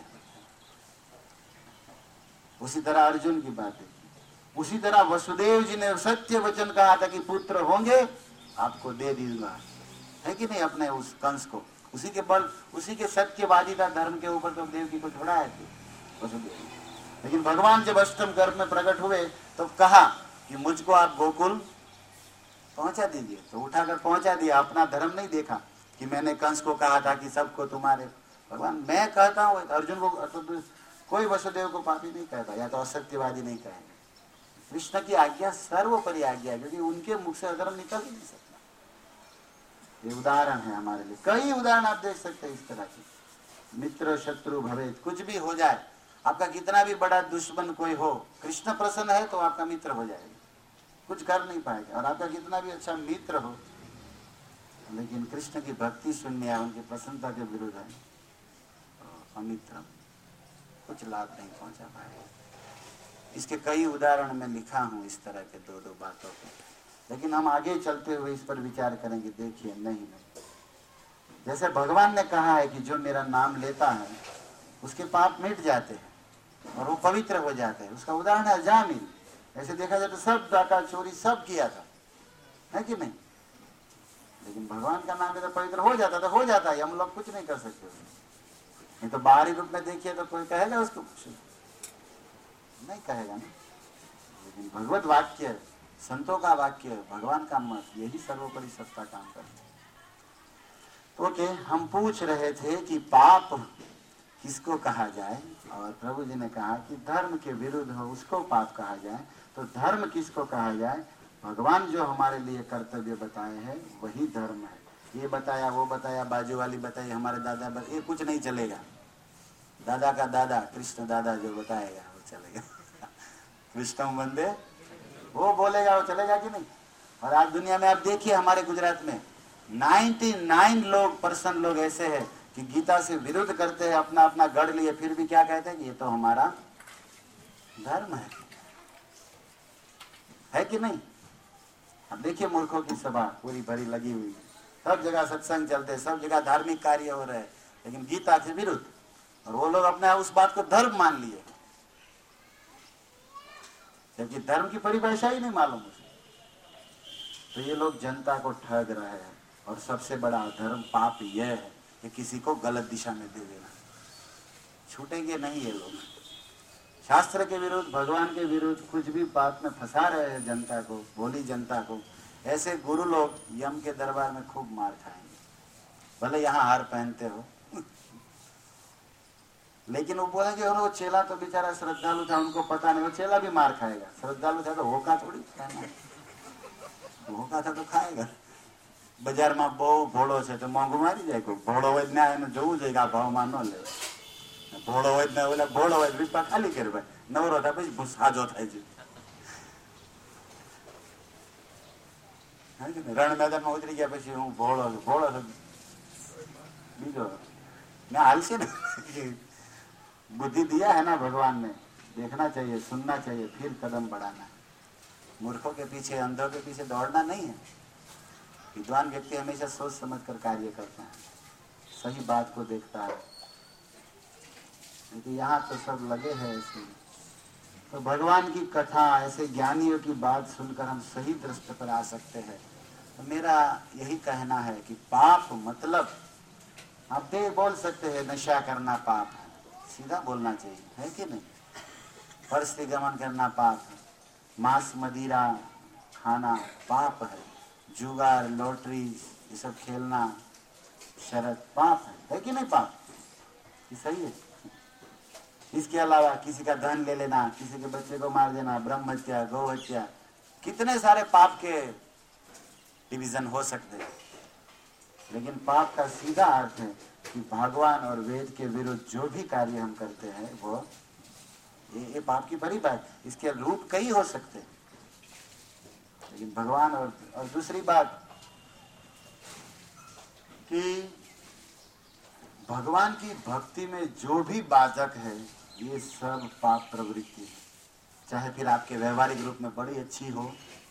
उसी तरह अर्जुन की बात है, उसी तरह वसुदेव जी ने सत्य वचन कहा था कि पुत्र होंगे आपको दे दूंगा, है कि नहीं, अपने उस कंस को। उसी के बल, उसी के सत्यवादिता धर्म के ऊपर तो देवकी को छोड़ाए थे वसुदेव। लेकिन भगवान जब अष्टम गर्भ में प्रकट हुए तो कहा कि मुझको आप गोकुल पहुंचा दीजिए, तो उठाकर पहुंचा दिया। अपना धर्म नहीं देखा कि मैंने कंस को कहा था कि सबको तुम्हारे, भगवान मैं कहता हूँ। अर्जुन को तो कोई वसुदेव को पापी नहीं कहता, या तो असत्यवादी नहीं कहेंगे। कृष्ण की आज्ञा सर्वोपरि आज्ञा है, क्योंकि उनके मुख से अधर्म निकल ही नहीं सकता। ये उदाहरण है हमारे लिए, कई उदाहरण आप देख सकते हैं इस तरह के। मित्र शत्रु भवेद, कुछ भी हो जाए, आपका कितना भी बड़ा दुश्मन कोई हो, कृष्ण प्रसन्न है तो आपका मित्र हो जाएगा, कुछ कर नहीं पाएगा। और आपका कितना भी अच्छा मित्र हो, लेकिन कृष्ण की भक्ति शून्य है, उनकी प्रसन्नता के विरुद्ध है, तो अमित्र कुछ लाभ नहीं पहुंचा पाएगा। इसके कई उदाहरण मैं लिखा हूं इस तरह के दो बातों के, लेकिन हम आगे चलते हुए इस पर विचार करेंगे। देखिए नहीं, जैसे भगवान ने कहा है कि जो मेरा नाम लेता है उसके पाप मिट जाते हैं और वो पवित्र हो जाते हैं। उसका उदाहरण है अजामिल। ऐसे देखा जाए तो सब डाका चोरी सब किया था, है कि नहीं, लेकिन भगवान का नाम लेकर पवित्र हो जाता, तो हो जाता है, हम लोग कुछ नहीं कर सकते। नहीं तो बाहरी रूप में देखिए तो कोई कहेगा उसको, कुछ नहीं कहेगा ना। लेकिन भगवत वाक्य, संतों का वाक्य, भगवान का मत, यही सर्वोपरि सबका काम करता है। तो ओके, हम पूछ रहे थे कि पाप किसको कहा जाए, और प्रभु जी ने कहा कि धर्म के विरुद्ध हो उसको पाप कहा जाए। तो धर्म किसको कहा जाए? भगवान जो हमारे लिए कर्तव्य बताए हैं वही धर्म है। ये बताया, वो बताया, बाजू वाली बताई, हमारे दादा ये कुछ नहीं चलेगा। दादा का दादा कृष्ण दादा जो बताएगा वो चलेगा। कृष्ण वंदे वो बोलेगा, वो चलेगा कि नहीं। और आज दुनिया में आप देखिए, हमारे गुजरात में 99% लोग ऐसे हैं कि गीता से विरुद्ध करते हैं, अपना अपना गढ़ लिए, फिर भी क्या कहते हैं कि ये तो हमारा धर्म है कि नहीं। अब देखिए मूर्खों की सभा पूरी भरी लगी हुई है, सब जगह सत्संग चलते, सब जगह धार्मिक कार्य हो रहे हैं, लेकिन गीता से विरुद्ध। और वो लोग अपने उस बात को धर्म मान लिए, जबकि धर्म की परिभाषा ही नहीं मालूम उसे। तो ये लोग जनता को ठग रहे हैं। और सबसे बड़ा धर्म पाप यह है कि किसी को गलत दिशा में दे देना। छूटेंगे नहीं ये लोग। शास्त्र के विरुद्ध, भगवान के विरुद्ध कुछ भी बात में फंसा रहे हैं जनता को, भोली जनता को। ऐसे गुरु लोग यम के दरबार में खूब मार खाएंगे, भले यहाँ हार पहनते हो। लेकिन वो बोलेंगे वो चेला तो बेचारा श्रद्धालु था, उनको पता नहीं, वो चेला भी मार खाएगा। श्रद्धालु था तो होका थोड़ी खाना, होका था तो खाएगा। बजार में बहु भोड़ो है तो मोंघू मारी जाए। भोड़ो હોય ને એને જોવું જોઈએ કે આ ભાવમાં ન લે। ભોળો હોય ને ઓલા ભોળો હોય રીપા ખાલી કરે ભાઈ, નવરો થાય પછી ભૂસાજો થાય છે। રણ મેદાનમાં ઉતરી ગયા પછી હું ભોળો ભોળો બીજો ના હાલશે ને। बुद्धि दिया है ना भगवान ने, देखना चाहिए, सुनना चाहिए, फिर कदम बढ़ाना है। मूर्खों के पीछे, अंधों के पीछे दौड़ना नहीं है। विद्वान व्यक्ति हमेशा सोच समझ कर कार्य करता है, सही बात को देखता है। लेकिन यहाँ तो सब लगे हैं ऐसे। तो भगवान की कथा, ऐसे ज्ञानियों की बात सुनकर हम सही दृष्टि पर आ सकते हैं। तो मेरा यही कहना है कि पाप मतलब, आप तो बोल सकते हैं नशा करना पाप है, सीधा बोलना चाहिए, है कि नहीं? परस्त्री गमन करना पाप है, मांस मदिरा खाना पाप है, जुगार लॉटरी ये सब खेलना शरत पाप है कि नहीं? पाप ये सही है। इसके अलावा किसी का धन ले लेना, किसी के बच्चे को मार देना, ब्रह्म हत्या, गौ हत्या, कितने सारे पाप के डिवीजन हो सकते हैं। लेकिन पाप का सीधा अर्थ है कि भगवान और वेद के विरुद्ध जो भी कार्य हम करते हैं वो ये पाप की बड़ी बात। इसके रूप कई हो सकते हैं, लेकिन भगवान और दूसरी बात कि भगवान की भक्ति में जो भी बाधक है ये सब पाप प्रवृत्ति है। चाहे फिर आपके व्यवहारिक रूप में बड़ी अच्छी हो,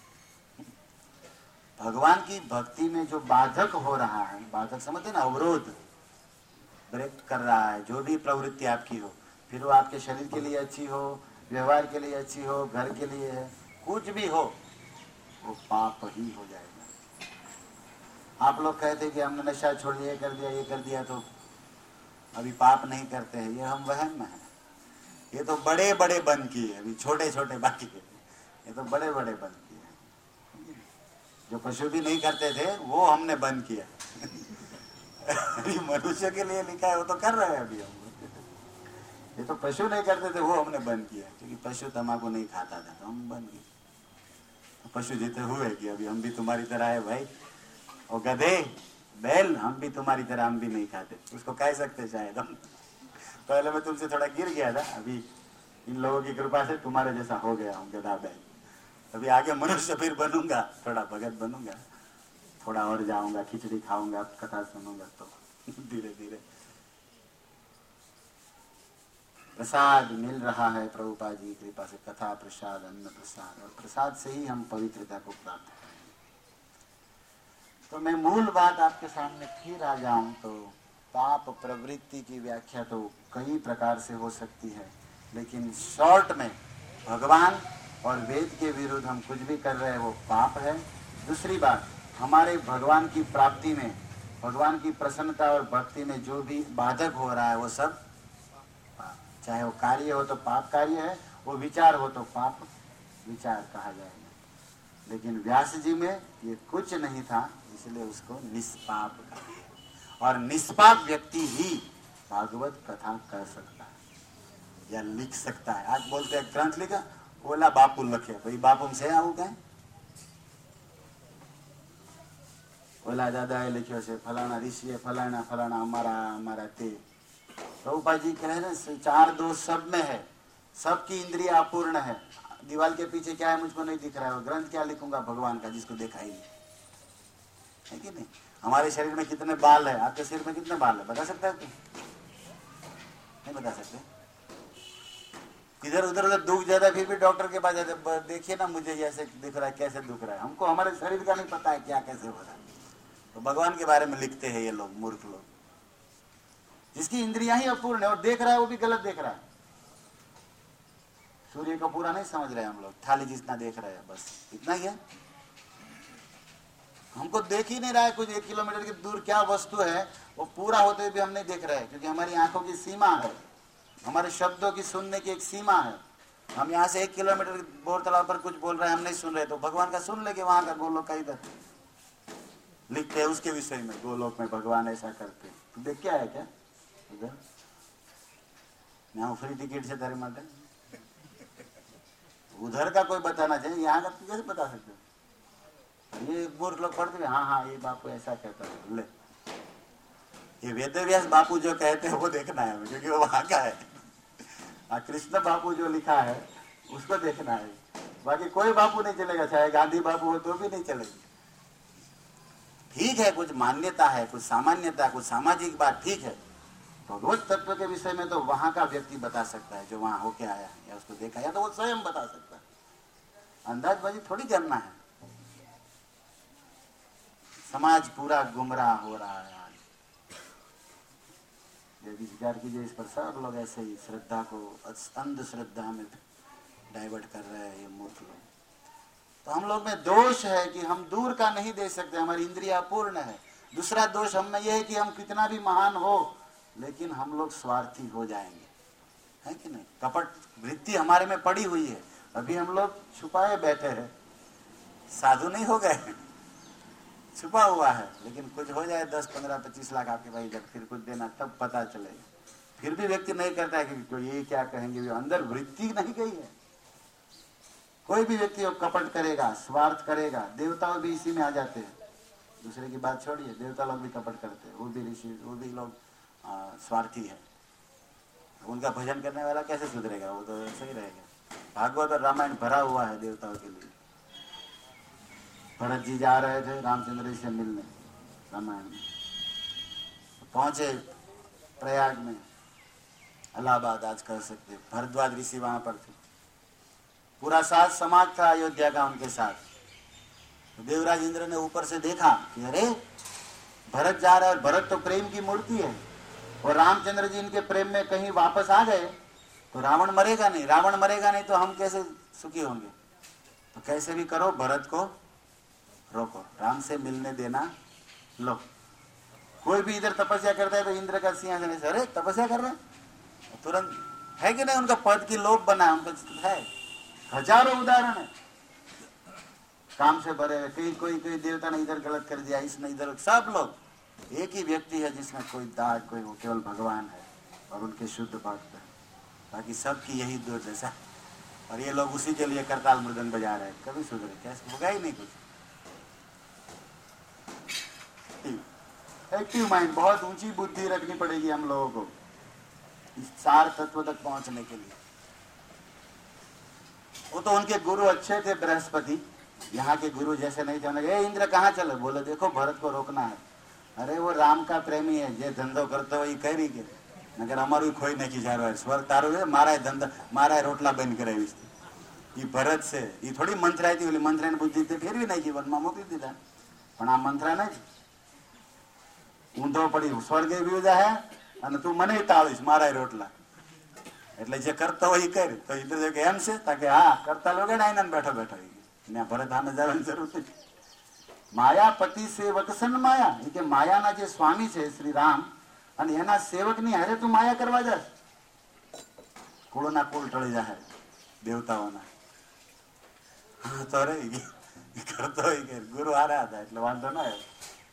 भगवान की भक्ति में जो बाधक हो रहा है, बाधक समझते ना, अवरोध ब्रेक कर रहा है, जो भी प्रवृत्ति आपकी हो, फिर वो आपके शरीर के लिए अच्छी हो, व्यवहार के लिए अच्छी हो, घर के लिए है, कुछ भी हो, वो पाप ही हो जाएगा। आप लोग कहते कि हमने नशा छोड़ दिया, ये कर दिया तो अभी पाप नहीं करते हैं, ये हम वहम में है। ये तो बड़े बड़े बंद किए, अभी छोटे छोटे बाकी है, ये तो बड़े बड़े बंद किए। जो पशु भी नहीं करते थे वो हमने बंद किया। अभी मनुष्य के लिए लिखा है वो तो कर रहे हैं अभी हम। ये तो पशु नहीं करते थे वो हमने बंद किया, क्योंकि पशु तंबाकू नहीं खाता था तो हम बंद किए। तो पशु जीते हुए कि अभी हम भी तुम्हारी तरह है भाई, और गधे बैल हम भी तुम्हारी तरह, हम भी नहीं खाते, उसको कह सकते शायद हम। पहले मैं तुमसे थोड़ा गिर गया था, अभी इन लोगों की कृपा से तुम्हारे जैसा हो गया हूँ गधा बैल। अभी आगे मनुष्य फिर बनूंगा, थोड़ा भगत बनूंगा, थोड़ा और जाऊंगा, खिचड़ी खाऊंगा, कथा सुनूंगा, तो धीरे धीरे प्रसाद मिल रहा है प्रभुपाद जी की कृपा से, कथा प्रसाद, अन्न प्रसाद, और प्रसाद से ही हम पवित्रता को प्राप्त करें। तो मैं मूल बात आपके सामने फिर आ जाऊं तो पाप प्रवृत्ति की व्याख्या तो कई प्रकार से हो सकती है, लेकिन शॉर्ट में भगवान और वेद के विरुद्ध हम कुछ भी कर रहे हैं वो पाप है। दूसरी बात, हमारे भगवान की प्राप्ति में, भगवान की प्रसन्नता और भक्ति में जो भी बाधक हो रहा है वो सब पाप। चाहे वो कार्य हो तो पाप कार्य है, वो विचार हो तो पाप विचार कहा जाएगा। लेकिन व्यास जी में ये कुछ नहीं था, इसलिए उसको निष्पाप कहा। और निष्पाप व्यक्ति ही भागवत कथा कर सकता है या लिख सकता है। आज बोलते हैं ग्रंथ लिखा, ओला बापू लखे, भाई बापू से आવું कहें, ओला दादा ए लिखियो से, फलाना ऋषि फलाना फलाना हमारा ते। प्रभुपाद जी कह रहे 4 दोष सब में है, सबकी इंद्रिया अपूर्ण है। दीवार के पीछे क्या है मुझको नहीं दिख रहा है, ग्रंथ क्या लिखूंगा भगवान का जिसको देखा ही नहीं, है कि नहीं? हमारे शरीर में कितने बाल है, आपके शरीर में कितने बाल है, बता सकता है? नहीं बता सकते। इधर उधर दुख ज्यादा, फिर भी डॉक्टर के पास जाते, देखिए ना मुझे जैसे दिख रहा है, कैसे दुख रहा है। हमको हमारे शरीर का नहीं पता है क्या कैसे हो रहा है, तो भगवान के बारे में लिखते हैं ये लोग, मूर्ख लोग, जिसकी इंद्रियां ही अपूर्ण है और देख रहा है वो भी गलत देख रहा है। सूर्य को पूरा नहीं समझ रहे हम लोग, थाली जितना देख रहे हैं, बस इतना ही है। हमको देख ही नहीं रहा है कुछ, 1 किलोमीटर की दूर क्या वस्तु है वो पूरा होते हुए भी हम नहीं देख रहे हैं, क्योंकि हमारी आंखों की सीमा है, हमारे शब्दों की सुनने की एक सीमा है। हम यहाँ से 1 किलोमीटर बोर तालाब पर कुछ बोल रहे हैं, हम नहीं सुन रहे, तो भगवान का सुन लेंगे वहां का। गोलोक का इधर लिखते हैं उसके विषय में, गोलोक में भगवान ऐसा करते। तो देख क्या है क्या उधर, यहाँ फ्री टिकट से तेरे माटे, उधर का कोई बताना चाहिए, यहाँ का कैसे बता सकते हो? ये मूर्ख लोग पढ़ते हैं, हाँ ये बापू ऐसा कहता है, ले ये वेदव्यास बापू जो कहते हैं वो देखना है, क्योंकि वो वहां का है। कृष्ण बापू जो लिखा है उसको देखना है, बाकी कोई बापू नहीं चलेगा, चाहे गांधी बापू हो तो भी नहीं चलेगी। ठीक है, कुछ मान्यता है, कुछ सामान्यता, कुछ सामाजिक बात ठीक है, भगवत तत्व के विषय में तो वहां का व्यक्ति बता सकता है, जो वहां होके आया है या उसको देखा, या तो वो स्वयं बता सकता है। अंदाजबाजी थोड़ी करना है। समाज पूरा गुमराह हो रहा है आज। यदि विचार कीजिए इस पर, सब लोग ऐसे ही श्रद्धा को अंधश्रद्धा में डाइवर्ट कर रहे हैं ये मूर्ख लोग। तो हम लोग में दोष है कि हम दूर का नहीं दे सकते, हमारी इंद्रिया अपूर्ण है। दूसरा दोष हम में यह है कि हम कितना भी महान हो लेकिन हम लोग स्वार्थी हो जाएंगे, है कि नहीं। कपट वृत्ति हमारे में पड़ी हुई है, अभी हम लोग छुपाए बैठे हैं, साधु नहीं हो गए, छुपा हुआ है। लेकिन कुछ हो जाए 10, 15, 25 लाख आपके भाई, जब फिर कुछ देना तब पता चलेगा। फिर भी व्यक्ति नहीं करता है कि तो ये क्या कहेंगे, अंदर वृत्ति नहीं गई है। कोई भी व्यक्ति कपट करेगा, स्वार्थ करेगा, देवता भी इसी में आ जाते हैं। दूसरे की बात छोड़िए, देवता लोग भी कपट करते हैं, वो भी ऋषि, वो भी लोग स्वार्थी है। उनका भजन करने वाला कैसे सुधरेगा, वो तो ऐसे ही रहेगा। भागवत और रामायण भरा हुआ है देवताओं के लिए। भरत जी जा रहे थे रामचंद्र जी से मिलने, रामायण में पहुंचे प्रयाग में, इलाहाबाद आज कह सकते। भरद्वाज ऋषि वहां पर थे, पूरा साथ समाज था अयोध्या का उनके साथ। तो देवराज इंद्र ने ऊपर से देखा कि अरे भरत जा रहा है, और भरत तो प्रेम की मूर्ति है, और रामचंद्र जी इनके प्रेम में कहीं वापस आ गए तो रावण मरेगा नहीं, रावण मरेगा नहीं तो हम कैसे सुखी होंगे। तो कैसे भी करो भरत को रोको, राम से मिलने देना लो। कोई भी इधर तपस्या करता है तो इंद्र का सिंहासन से, अरे तपस्या कर रहे हैं तुरंत, है कि नहीं। उनका पद की लोभ बना, उनका है, हजारों उदाहरण है काम से भरे हुए। कोई देवता ने इधर गलत कर दिया, इसने इधर, सब लोग एक ही व्यक्ति है जिसमें कोई दाग, कोई, वो केवल भगवान है और उनके शुद्ध भक्त है। बाकी सबकी यही दुर्दशा, और ये लोग उसी के लिए करताल मृदंग बजा रहे हैं। कभी सुधरे कैसे, होगा ही नहीं कुछ। एक्टिव माइंड, बहुत ऊंची बुद्धि रखनी पड़ेगी हम लोगों को इस सार तत्व तक पहुंचने के लिए। वो तो उनके गुरु अच्छे थे बृहस्पति, यहाँ के गुरु जैसे नहीं थे। उन्होंने इंद्र कहाँ चले, बोले देखो भरत को रोकना है। अरे वो राम का प्रेमी है, जे धंधो करते हो कह रही के नगर अमर खोई नहीं जा रहा है, स्वर्ग तारो है, मारा धंधा, मारा रोटला बन करे ये भरत से। ये थोड़ी मंत्राई थी, मंत्रा ने बुद्धि थी फिर भी नहीं जीवन में मोकली दीधा, पण आ मंत्रा नहीं ઊંધો પડી સ્વર્ગે વ્યુ જાય અને તું મને તાળીશ મારા રોટલા, એટલે જે કરતો હોય એ કર. તો ઇન્દ્ર કે એમ છે તા કે હા કરતા લોકો ને આઈને બેઠો બેઠો ને ભરત આને જવાની જરૂર નથી. માયાપતિ સેવક સન માયા, એ કે માયાના જે સ્વામી છે શ્રી રામ અને એના સેવકની હારે તું માયા કરવા જાસ, કુળના કુળ ટળી જાય દેવતાઓના. તો રે કરતો હોય કે ગુરુ હારા હતા એટલે વાંધો ના આવ્યો.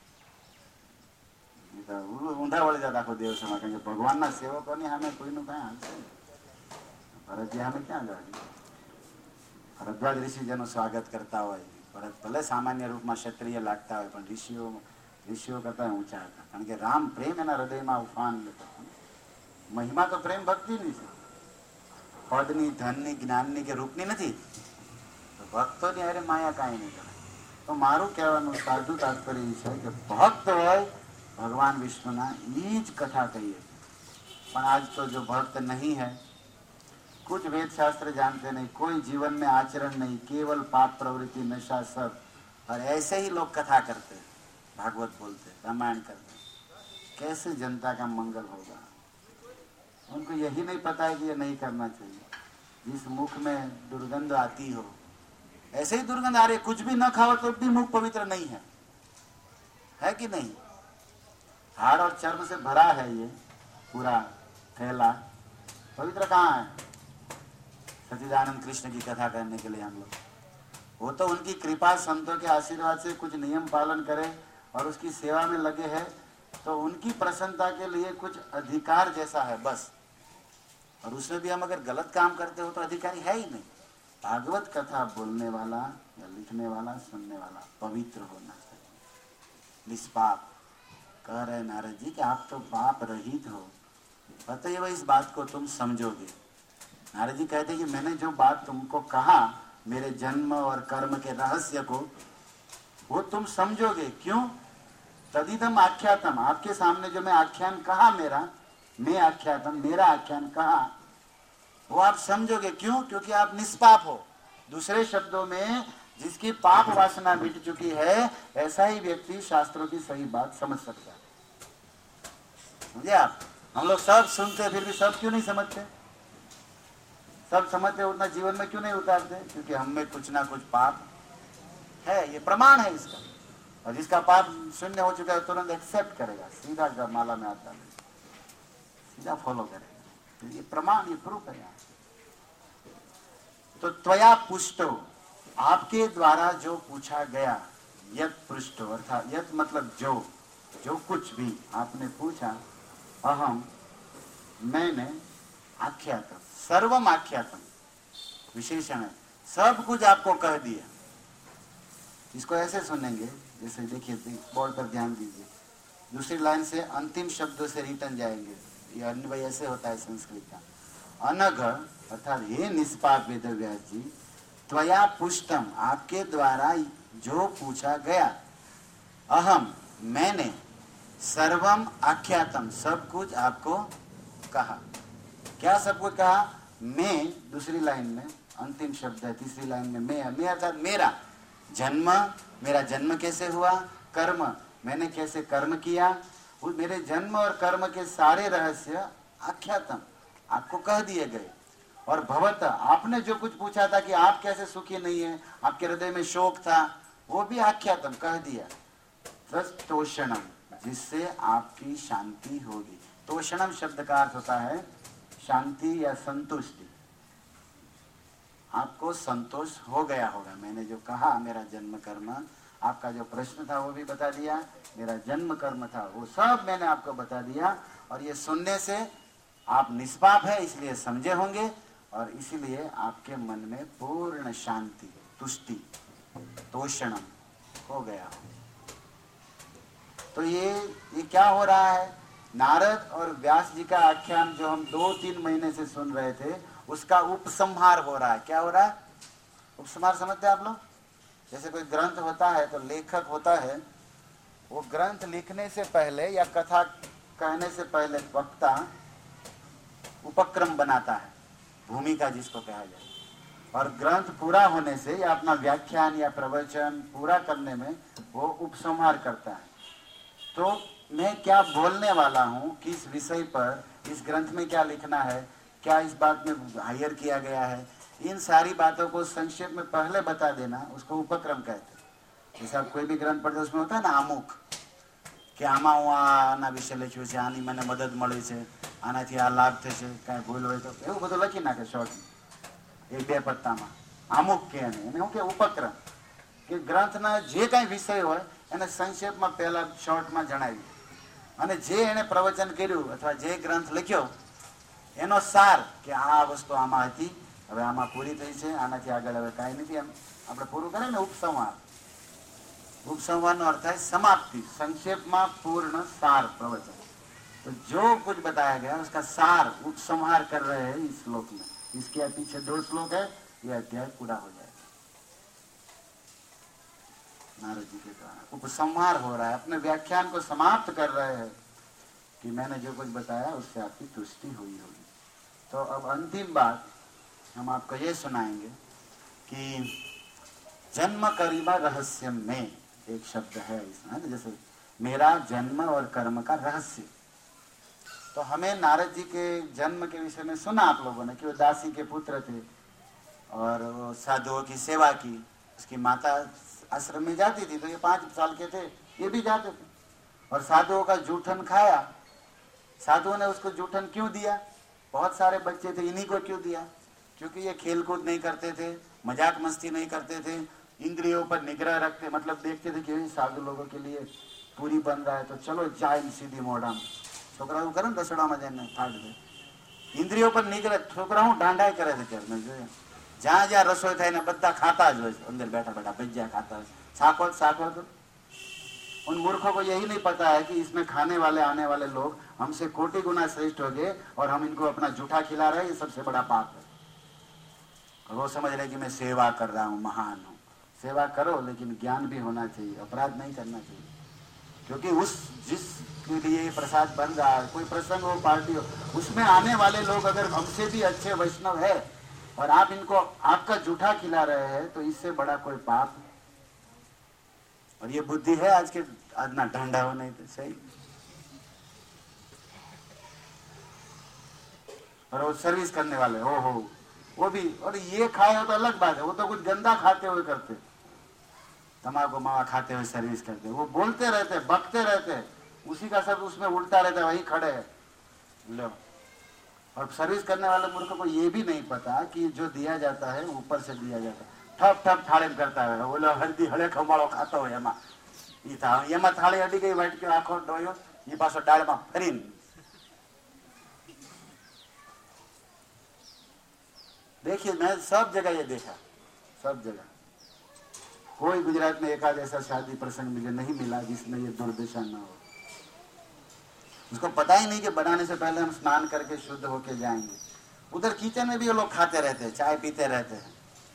ઊંધા વળી જતા આખો દેવ સમાજ, કારણ કે ભગવાનના સેવકોની સામે કોઈનું કઈ હાલશે નહીં. ભરતજી સામે ક્યાં જાય? ભરદ્વાજ ઋષિ જેનું સ્વાગત કરતા હોય, ભરત ભલે સામાન્ય રૂપમાં ક્ષત્રિય લાગતા હોય પણ ઋષિઓ કરતા ઊંચા હતા, કારણ કે રામ પ્રેમ એના હૃદયમાં ઉફાન લેતો. મહિમા તો પ્રેમ ભક્તિની છે, પદની, ધનની, જ્ઞાનની કે રૂપની નથી. તો ભક્તોની હારે માયા કાંઈ નહીં કરે. તો મારું કહેવાનું સાચું તાત્પર્ય એ છે કે ભક્ત હોય भगवान विष्णुना नीच कथा कहिए. पर आज तो जो भक्त नहीं है, कुछ वेद शास्त्र जानते नहीं, कोई जीवन में आचरण नहीं, केवल पाप प्रवृत्ति, नशा सब, और ऐसे ही लोग कथा करते, भागवत बोलते, रामायण करते. कैसे जनता का मंगल होगा? उनको यही नहीं पता है कि ये नहीं करना चाहिए. जिस मुख में दुर्गंध आती हो ऐसे ही दुर्गंध आ रही. कुछ भी न खाओ तो भी मुख पवित्र नहीं है कि नहीं? हाड़ और चर्म से भरा है ये पूरा थैला, पवित्र कहाँ है? सच्चिदानंद कृष्ण की कथा करने के लिए हम लोग, वो तो उनकी कृपा, संतों के आशीर्वाद से कुछ नियम पालन करे और उसकी सेवा में लगे हैं, तो उनकी प्रसन्नता के लिए कुछ अधिकार जैसा है बस. और उसमें भी हम अगर गलत काम करते हो तो अधिकारी है ही नहीं. भागवत कथा बोलने वाला या लिखने वाला, सुनने वाला पवित्र होना चाहिए, निष्पाप. कह रहे नारद जी कि आप तो पाप रहित हो, अतएव इस बात को तुम समझोगे. नारद जी कहते कि मैंने जो बात तुमको कहा, मेरे जन्म और कर्म के रहस्य को, वो तुम समझोगे. क्यों? तदिदम आख्यातम, आपके सामने जो मैं आख्यान कहा मेरा, मैं आख्यातम, मेरा आख्यान कहा, वो आप समझोगे। क्यों? क्योंकि आप निष्पाप हो। दूसरे शब्दों में, जिसकी पाप वासना मिट चुकी है, ऐसा ही व्यक्ति शास्त्रों की सही बात समझ सकता है। समझे आप? हम लोग सब सुनते फिर भी सब क्यों नहीं समझते? सब समझते उतना जीवन में क्यों नहीं उतारते? क्योंकि हम में कुछ ना कुछ पाप है, ये प्रमाण है इसका। और जिसका पाप शून्य हो चुका है तुरंत एक्सेप्ट करेगा, सीधा जपमाला में आता है, सीधा फॉलो करेगा। तो ये प्रमाण, ये प्रूफ है यहाँ। तो त्वया पुष्टो, आपके द्वारा जो पूछा गया, यत पृष्ठो, अर्थात यत मतलब जो कुछ भी आपने पूछा, अहम, मैंने, आख्यातम, सर्वम आख्यातम विशेषण है, सब कुछ आपको कह दिया। इसको ऐसे सुनेंगे, जैसे देखिए बोर्ड पर ध्यान दीजिए, दूसरी लाइन से अंतिम शब्दों से रिटर्न जाएंगे। ये अन्वय ऐसे होता है संस्कृत का। अनघ अर्थात हे निष्पाप वेदव्यास जी, त्वया पुष्टम, आपके द्वारा जो पूछा गया, अहम, मैंने, सर्वम आख्यातम, सब कुछ आपको कहा। क्या सब कुछ कहा? मैं, दूसरी लाइन में अंतिम शब्द है, तीसरी लाइन में मैं अर्थात मेरा जन्म, मेरा जन्म कैसे हुआ, कर्म, मैंने कैसे कर्म किया, वो मेरे जन्म और कर्म के सारे रहस्य आख्यातम, आपको कह दिए गए। और भवत, आपने जो कुछ पूछा था कि आप कैसे सुखी नहीं है, आपके हृदय में शोक था, वो भी आख्यातम कह दिया। तोषणम, जिससे आपकी शांति होगी। तोषणम शब्द का अर्थ होता है शांति या संतुष्टि। आपको संतोष हो गया होगा। मैंने जो कहा, मेरा जन्म कर्म, आपका जो प्रश्न था वो भी बता दिया, मेरा जन्म कर्म था वो सब मैंने आपको बता दिया। और ये सुनने से आप निष्पाप है इसलिए समझे होंगे, और इसीलिए आपके मन में पूर्ण शांति, तुष्टि, तोषणम हो गया हो। तो ये क्या हो रहा है? नारद और व्यास जी का आख्यान जो हम 2-3 महीने से सुन रहे थे, उसका उपसंहार हो रहा है। क्या हो रहा है? उपसंहार समझते हैं आप लोग? जैसे कोई ग्रंथ होता है तो लेखक होता है, वो ग्रंथ लिखने से पहले या कथा कहने से पहले वक्ता उपक्रम बनाता है, भूमिका जिसको कहा जाए, और ग्रंथ पूरा होने से या अपना व्याख्यान या प्रवचन पूरा करने में वो उपसंहार करता है। तो मैं क्या बोलने वाला हूँ, किस विषय पर, इस ग्रंथ में क्या लिखना है, क्या इस बात में हायर किया गया है, इन सारी बातों को संक्षेप में पहले बता देना, उसको उपक्रम कहते हैं। जैसे आप कोई भी ग्रंथ पढ़ते उसमें होता है ना आमुख, कि आमा હું આના વિશે લખ્યું છે, આની મને મદદ મળી છે, આનાથી આ લાભ થશે, કાંઈ ભૂલ હોય તો એવું બધું લખી નાખે શોર્ટમાં, 1-2 પત્તામાં આમુખ કે એને શું કે ઉપક્રમ, કે ગ્રંથના જે કાંઈ વિષય હોય એને સંક્ષેપમાં પહેલા શોર્ટમાં જણાવી, અને જે એને પ્રવચન કર્યું અથવા જે ગ્રંથ લખ્યો એનો સાર, કે આ વસ્તુ આમાં હતી, હવે આમાં પૂરી થઈ છે, આનાથી આગળ હવે કાંઈ નથી, એમ આપણે પૂરું કરે ને ઉપસંહાર। उपसंहार अर्थ है समाप्ति, संक्षेप में पूर्ण सार प्रवचन। तो जो कुछ बताया गया उसका सार उपसंहार कर रहे हैं इस श्लोक में। इसके पीछे 2 श्लोक है, यह अध्याय पूरा हो जाएगा। नारद जी के द्वारा उपसंहार हो रहा है, अपने व्याख्यान को समाप्त कर रहे हैं कि मैंने जो कुछ बताया उससे आपकी तुष्टि हुई होगी। तो अब अंतिम बात हम आपको ये सुनाएंगे कि जन्म करीबा रहस्य में एक शब्द है इसमें, जैसे मेरा जन्म और कर्म का रहस्य। तो हमें नारद जी के जन्म के विषय में सुना आप लोगों ने कि वो दासी के पुत्र थे और वो साधुओं की सेवा की। उसकी माता आश्रम में जाती थी तो ये 5 साल के थे, ये भी जाते थे, और साधुओं का जूठन खाया। साधुओं ने उसको जूठन क्यों दिया? बहुत सारे बच्चे थे, इन्हीं को क्यों दिया? क्योंकि ये खेल कूद नहीं करते थे, मजाक मस्ती नहीं करते थे, इंद्रियों पर निग्रह रखते, मतलब देखते थे कि साधु लोगों के लिए पूरी बन रहा है तो चलो जाए सीधी मोड़ा छोकरा करे रसोड़ा में जाने फाड़ दे। इंद्रियों पर निग्रह, छोकरा डांडाई करे थे त्यार मैं जो ज्યાં જ્યાં રસોઈ થાય ને બધા ખાતા જ હોય, અંદર बैठा बैठा भजिया खाता है, साखवत। उन मूर्खों को यही नहीं पता है कि इसमें खाने वाले आने वाले लोग हमसे कोटि गुना श्रेष्ठ हो गए और हम इनको अपना जूठा खिला रहे हैं, ये सबसे बड़ा पाप है। और वो समझ रहे कि मैं सेवा कर रहा हूँ, महान हूँ। सेवा करो लेकिन ज्ञान भी होना चाहिए, अपराध नहीं करना चाहिए। क्योंकि जिस के लिए प्रसाद बन रहा है, कोई प्रसंग हो, पार्टी हो, उसमें आने वाले लोग अगर हमसे भी अच्छे वैष्णव है और आप इनको आपका जूठा खिला रहे हैं तो इससे बड़ा कोई पाप। और ये बुद्धि है आज के, आज ना ढंडा हो नहीं तो सही। और वो सर्विस करने वाले हो वो भी, और ये खाए हो तो अलग बात है, वो तो कुछ गंदा खाते हुए करते, तम्बाकू मावा खाते हुए सर्विस करते, वो बोलते रहते, बकते रहते, उसी का सब उसमें उल्टा रहता है, वही खड़े है लो। और सर्विस करने वाले मूर्ख को ये भी नहीं पता कि जो दिया जाता है ऊपर से दिया जाता है। ठप ठप थाड़े करता है, बोलो हल्दी हले खंबाड़ो खातो हो एमा थाड़ी अडी गई वाइट के आखो डोयो ये पासो डाल में फरीन। देखिए मैं सब जगह ये देखा, सब जगह कोई गुजरात में एक आध ऐसा शादी प्रसंग मुझे नहीं मिला जिसमें ये दुर्दशा न हो। उसको पता ही नहीं कि बनाने से पहले हम स्नान करके शुद्ध होके जाएंगे। उधर किचन में भी वो लोग खाते रहते हैं, चाय पीते रहते हैं,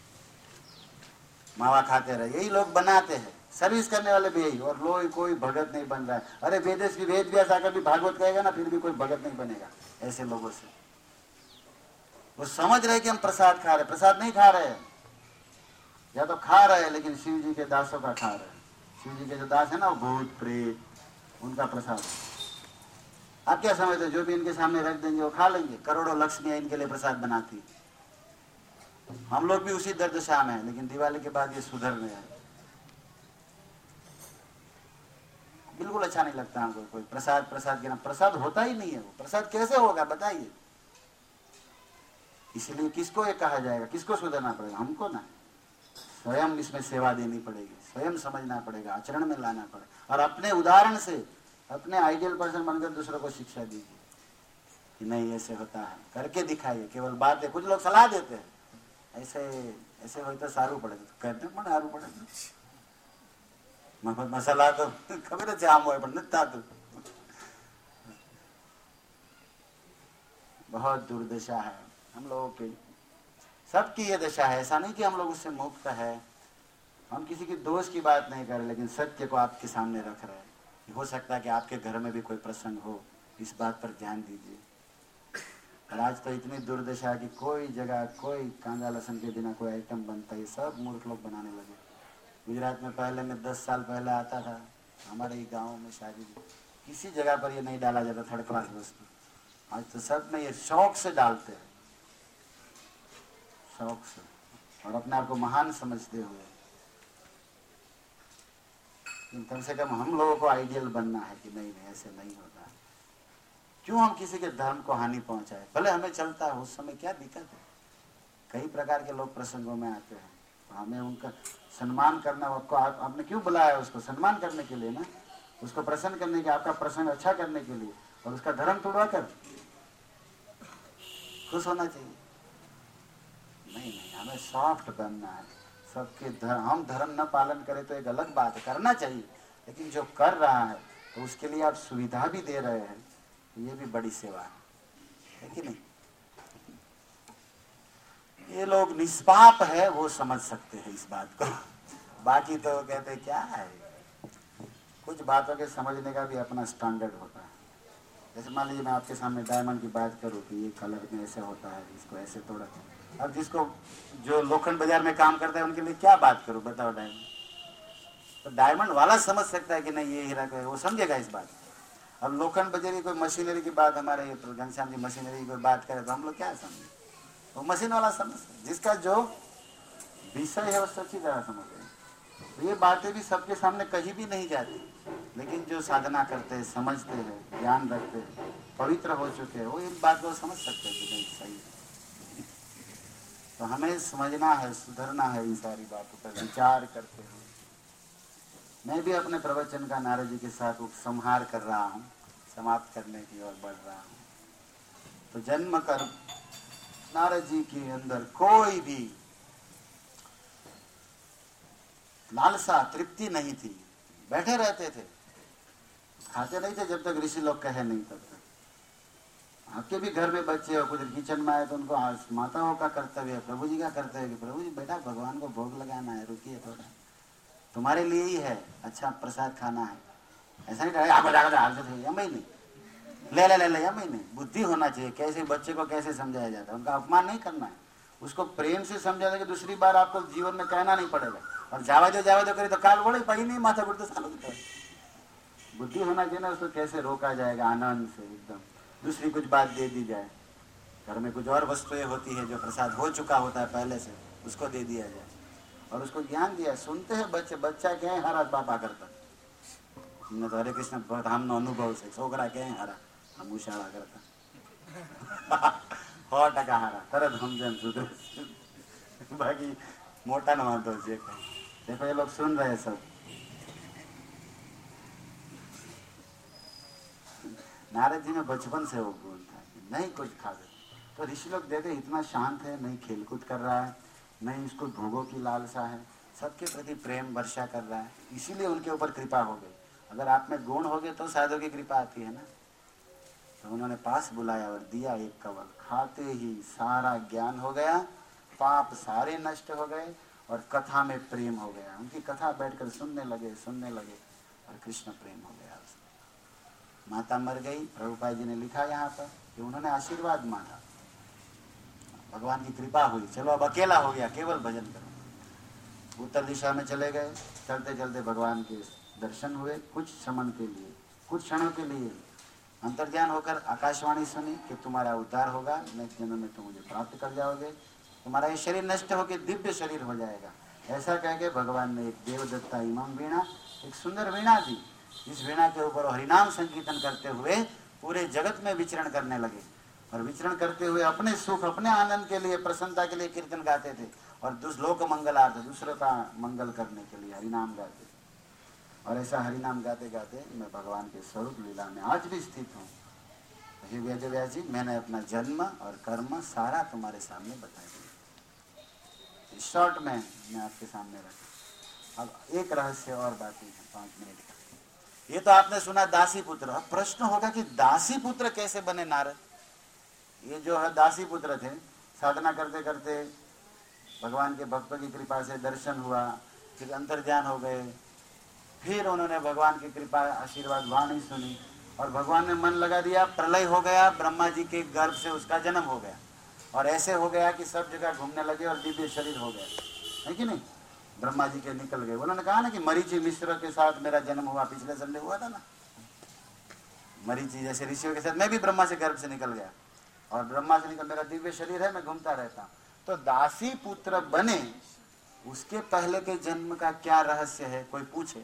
मावा खाते रहे, यही लोग बनाते हैं, सर्विस करने वाले भी यही। और लोग कोई भगत नहीं बन रहा है। अरे वेद व्यास आकर भी भागवत कहेगा ना, फिर भी कोई भगत नहीं बनेगा ऐसे लोगों से। वो समझ रहे कि हम प्रसाद खा रहे, प्रसाद नहीं खा रहे हैं, या तो खा रहे हैं लेकिन शिव जी के दासों का खा रहे हैं। शिव जी के जो दास है ना, वो भूत प्रेत, उनका प्रसाद। आप क्या समझते हो, जो भी इनके सामने रख देंगे वो खा लेंगे। करोड़ों लक्ष्मियां इनके लिए प्रसाद बनाती। हम लोग भी उसी दर्दशा में है, लेकिन दिवाली के बाद ये सुधर गए हैं। बिल्कुल अच्छा नहीं लगता हमको कोई प्रसाद के नाम, प्रसाद होता ही नहीं है। वो प्रसाद कैसे होगा बताइए। इसलिए किसको ये कहा जाएगा, किसको सुधरना पड़ेगा? हमको ना, स्वयं इसमें सेवा देनी पड़ेगी, स्वयं समझना पड़ेगा, आचरण में लाना पड़ेगा। और अपने उदाहरण से, अपने आइडियल पर्सन बनकर दूसरों को शिक्षा दीजिए कि नहीं ऐसे होता है, करके दिखाइए। केवल बात है, कुछ लोग सलाह देते हैं ऐसे ऐसे हो तो सारू पड़े, तो कहते हैं सारू पड़े मसाला तो खबर है आम हो तो बहुत दुर्दशा है हम लोगों की। सबकी ये दशा है, ऐसा नहीं कि हम लोग उससे मुक्त है। हम किसी के दोष की बात नहीं कर रहे, लेकिन सत्य को आपके सामने रख रहे हैं। हो सकता है कि आपके घर में भी कोई प्रसंग हो, इस बात पर ध्यान दीजिए। और आज तो इतनी दुर्दशा कि कोई जगह कोई कांदा लहसुन के बिना कोई आइटम बनता है, सब मूर्ख लोग बनाने लगे। गुजरात में पहले में 10 साल पहले आता था, हमारे ही गाँव में शादी में किसी जगह पर ये नहीं डाला जाता थर्ड क्लास वस्तु। आज तो सब में ये शौक से डालते हैं, शौक से, और अपने आप को महान समझते हुए। कम से कम हम लोगों को आइडियल बनना है कि नहीं नहीं ऐसे नहीं होता। क्यों हम किसी के धर्म को हानि पहुंचाए? भले हमें चलता है, उस समय क्या दिक्कत है? कई प्रकार के लोग प्रसंगों में आते हैं, तो हमें उनका सम्मान करना। आपको आपने क्यों बुलाया? उसको सम्मान करने के लिए ना, उसको प्रसन्न करने के, आपका प्रसंग अच्छा करने के लिए। और उसका धर्म तोड़वा कर खुश होना चाहिए? नहीं नहीं, हमें सॉफ्ट बनना है। सबके हम धर्म न पालन करें तो एक अलग बात है, करना चाहिए। लेकिन जो कर रहा है तो उसके लिए आप सुविधा भी दे रहे हैं, ये भी बड़ी सेवा है कि नहीं? ये लोग निष्पाप है वो समझ सकते हैं इस बात को, बाकी तो कहते हैं क्या है। कुछ बातों के समझने का भी अपना स्टैंडर्ड होता है। जैसे मान लीजिए मैं आपके सामने डायमंड की बात करूँ कि ये कलर में ऐसे होता है, इसको ऐसे तोड़ा। अब जिसको जो लोखंड बाजार में काम करता है उनके लिए क्या बात करूं बताओ? डायमंड तो डायमंड वाला समझ सकता है कि नहीं ये हीरा का है, वो समझेगा इस बात। अब लोखंड बाजारी कोई मशीनरी की बात, हमारे घनश्याम जी मशीनरी की कोई बात करे तो हम लोग क्या समझे? वो मशीन वाला समझ, जिसका जो विषय है वो सच्ची तरह समझे। तो ये बातें भी सबके सामने कहीं भी नहीं जाती, लेकिन जो साधना करते हैं, समझते हैं, ज्ञान रखते हैं, पवित्र हो चुके हैं, वो इन बात को समझ सकते हैं कि नहीं सही है। तो हमें समझना है, सुधरना है, इन सारी बातों पर विचार करते हुए। मैं भी अपने प्रवचन का नारद जी के साथ उपसंहार कर रहा हूँ, समाप्त करने की ओर बढ़ रहा हूँ। तो जन्म कर नारद जी के अंदर कोई भी लालसा, तृप्ति नहीं थी। बैठे रहते थे, खाते नहीं थे जब तक ऋषि लोग कहे नहीं तब तक। आपके भी घर में बच्चे हो, कुछ किचन में आए तो उनको माताओं का कर्तव्य है, प्रभु जी का कर्तव्य है, प्रभु जी बेटा भगवान को भोग लगाना है, रुकिए थोड़ा, तुम्हारे लिए ही है, अच्छा प्रसाद खाना है। ऐसा नहीं रहा आगे जाकर हाल से या मैं नहीं ले ले ले ले या मैं नहीं। बुद्धि होना चाहिए, कैसे बच्चे को कैसे समझाया जाता है, उनका अपमान नहीं करना है, उसको प्रेम से समझाना कि दूसरी बार आपको जीवन में कहना नहीं पड़ेगा। और जावा दो करे तो काल बोले पाई नहीं माथा गुड़ तो सालों की तरह। बुद्धि होना चाहिए ना, उसको कैसे रोका जाएगा आनंद से एकदम। दूसरी कुछ बात दे दी जाए, घर में कुछ और वस्तुएं होती है जो प्रसाद हो चुका होता है पहले से, उसको दे दिया जाए और उसको ज्ञान दिया। सुनते हैं बच्चे, बच्चा कहें हरा बापा करता हमने तो हरे कृष्ण हम अनुभव से छोकरा कहें हरा हम उशाड़ा करता 100% हारा तरत समझे सुधर बाकी मोटा न वांधो जे देखो ये लोग सुन रहे हैं सब। नारद जी में बचपन से वो गुण था कि नहीं कुछ खाते, तो ऋषि लोग देते इतना शांत है, नहीं खेलकूद कर रहा है, नहीं इसको भोगों की लालसा है, सबके प्रति प्रेम वर्षा कर रहा है, इसीलिए उनके ऊपर कृपा हो गई। अगर आप में गुण हो गए तो साधु की कृपा आती है ना। तो उन्होंने पास बुलाया और दिया एक कवल, खाते ही सारा ज्ञान हो गया, पाप सारे नष्ट हो गए और कथा में प्रेम हो गया। उनकी कथा बैठकर सुनने लगे और कृष्ण प्रेम हो गया उसमें। माता मर गई, प्रभुपाद जी ने लिखा यहाँ पर कि उन्होंने आशीर्वाद मांगा, भगवान की कृपा हुई, चलो अब अकेला हो गया, केवल भजन करो। उत्तर दिशा में चले गए, चलते चलते भगवान के दर्शन हुए, कुछ क्षण के लिए, कुछ क्षणों के लिए अंतर्ज्ञान होकर आकाशवाणी सुनी कि तुम्हारा उद्धार होगा, नेक्स्ट जन्म में तुम मुझे प्राप्त कर जाओगे, तुम्हारा ये शरीर नष्ट होकर दिव्य शरीर हो जाएगा। ऐसा कह के भगवान ने एक देवदत्ता इमाम वीणा, एक सुंदर वीणा दी। इस वीणा के ऊपर हरिनाम संकीर्तन करते हुए पूरे जगत में विचरण करने लगे और विचरण करते हुए अपने सुख अपने आनंद के लिए प्रसन्नता के लिए कीर्तन गाते थे और लोक मंगलार्थ दूसरों का मंगल करने के लिए हरिनाम गाते थे। और ऐसा हरिनाम गाते गाते मैं भगवान के स्वरूप लीला में आज भी स्थित हूँ। हे वेदव्यास जी, मैंने अपना जन्म और कर्म सारा तुम्हारे सामने बता दिया, शॉर्ट में मैं आपके सामने रखा। अब एक रहस्य और बाकी है 5 मिनट का। ये तो आपने सुना दासी पुत्र। अब प्रश्न होगा कि दासी पुत्र कैसे बने नारद? ये जो है दासी पुत्र थे, साधना करते करते भगवान के भक्तों की कृपा से दर्शन हुआ, फिर अंतर्ज्ञान हो गए, फिर उन्होंने भगवान की कृपा आशीर्वाद वाणी सुनी और भगवान ने मन लगा दिया, प्रलय हो गया, ब्रह्मा जी के गर्भ से उसका जन्म हो गया और ऐसे हो गया कि सब जगह घूमने लगे और दिव्य शरीर हो गया, है कि नहीं? ब्रह्मा जी के निकल गए। उन्होंने कहा ना कि मरीचि मिश्र के साथ मेरा जन्म हुआ, पिछले संडे हुआ था ना, मरीचि जैसे ऋषियों के साथ मैं भी ब्रह्मा से गर्भ से निकल गया और ब्रह्मा से निकल मेरा दिव्य शरीर है, मैं घूमता रहता हूँ। तो दासी पुत्र बने, उसके पहले के जन्म का क्या रहस्य है, कोई पूछे?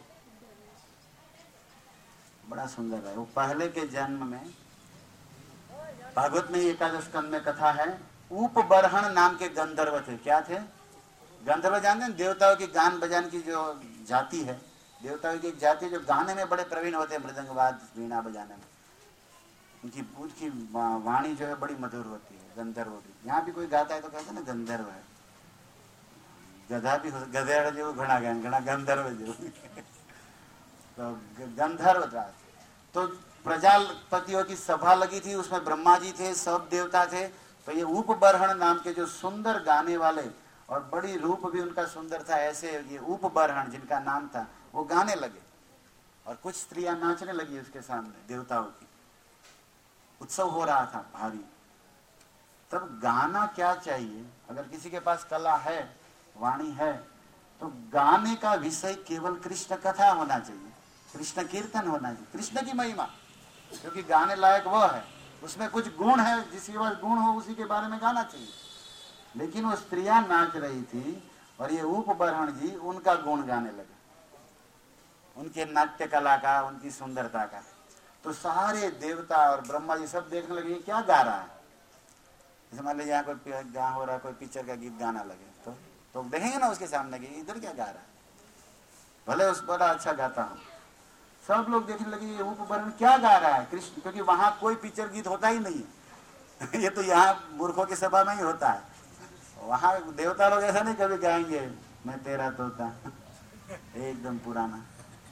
बड़ा सुंदर है वो। पहले के जन्म में भागवत में एकादश स्कंद में कथा है, उपबरहण नाम के गंधर्व थे। क्या थे? गंधर्व जानते हैं? देवताओं की गान बजान की जो जाति है, देवताओं की एक जाति जो गाने में बड़े प्रवीण होते हैं, मृदंगवाद वीणा बजाने में, उनकी वाणी जो है बड़ी मधुर होती है, गंधर्व की। यहाँ भी कोई गाता है तो कहते हैं ना गंधर्व है। गधा भी गधेड़ जो घना घना गंधर्व जो तो गंधर्व था। तो प्रजापतियों की सभा लगी थी, उसमें ब्रह्मा जी थे, सब देवता थे। तो ये उपबरहण नाम के जो सुंदर गाने वाले और बड़ी रूप भी उनका सुंदर था, ऐसे ये उपबरहण जिनका नाम था वो गाने लगे और कुछ स्त्रियां नाचने लगी उसके सामने, देवताओं की उत्सव हो रहा था भारी। तब गाना क्या चाहिए? अगर किसी के पास कला है, वाणी है, तो गाने का विषय केवल कृष्ण कथा होना चाहिए, कृष्ण कीर्तन होना चाहिए, कृष्ण की महिमा, क्योंकि गाने लायक वह है। उसमें कुछ गुण है, जिसके पास गुण हो उसी के बारे में गाना चाहिए। लेकिन वो स्त्रियां नाच रही थी और ये उपबरहण जी उनका गुण गाने लगे, उनके नाट्य कला का, उनकी सुंदरता का। तो सारे देवता और ब्रह्मा जी सब देखने लगे क्या गा रहा है। जैसे मान लीजिए यहाँ कोई गा हो रहा है, कोई पिक्चर का गीत गाना लगे तो देखेंगे ना उसके सामने कि इधर क्या गा रहा है, भले उस बड़ा अच्छा गाता हूँ। सब लोग देखने लगे ये उपबरहण क्या गा रहा है कृष्ण, क्योंकि वहां कोई पिक्चर गीत होता ही नहीं है ये तो यहाँ मूर्खों की सभा में ही होता है। वहां देवता लोग ऐसा नहीं कभी गाएंगे मैं तेरा तोता एकदम पुराना,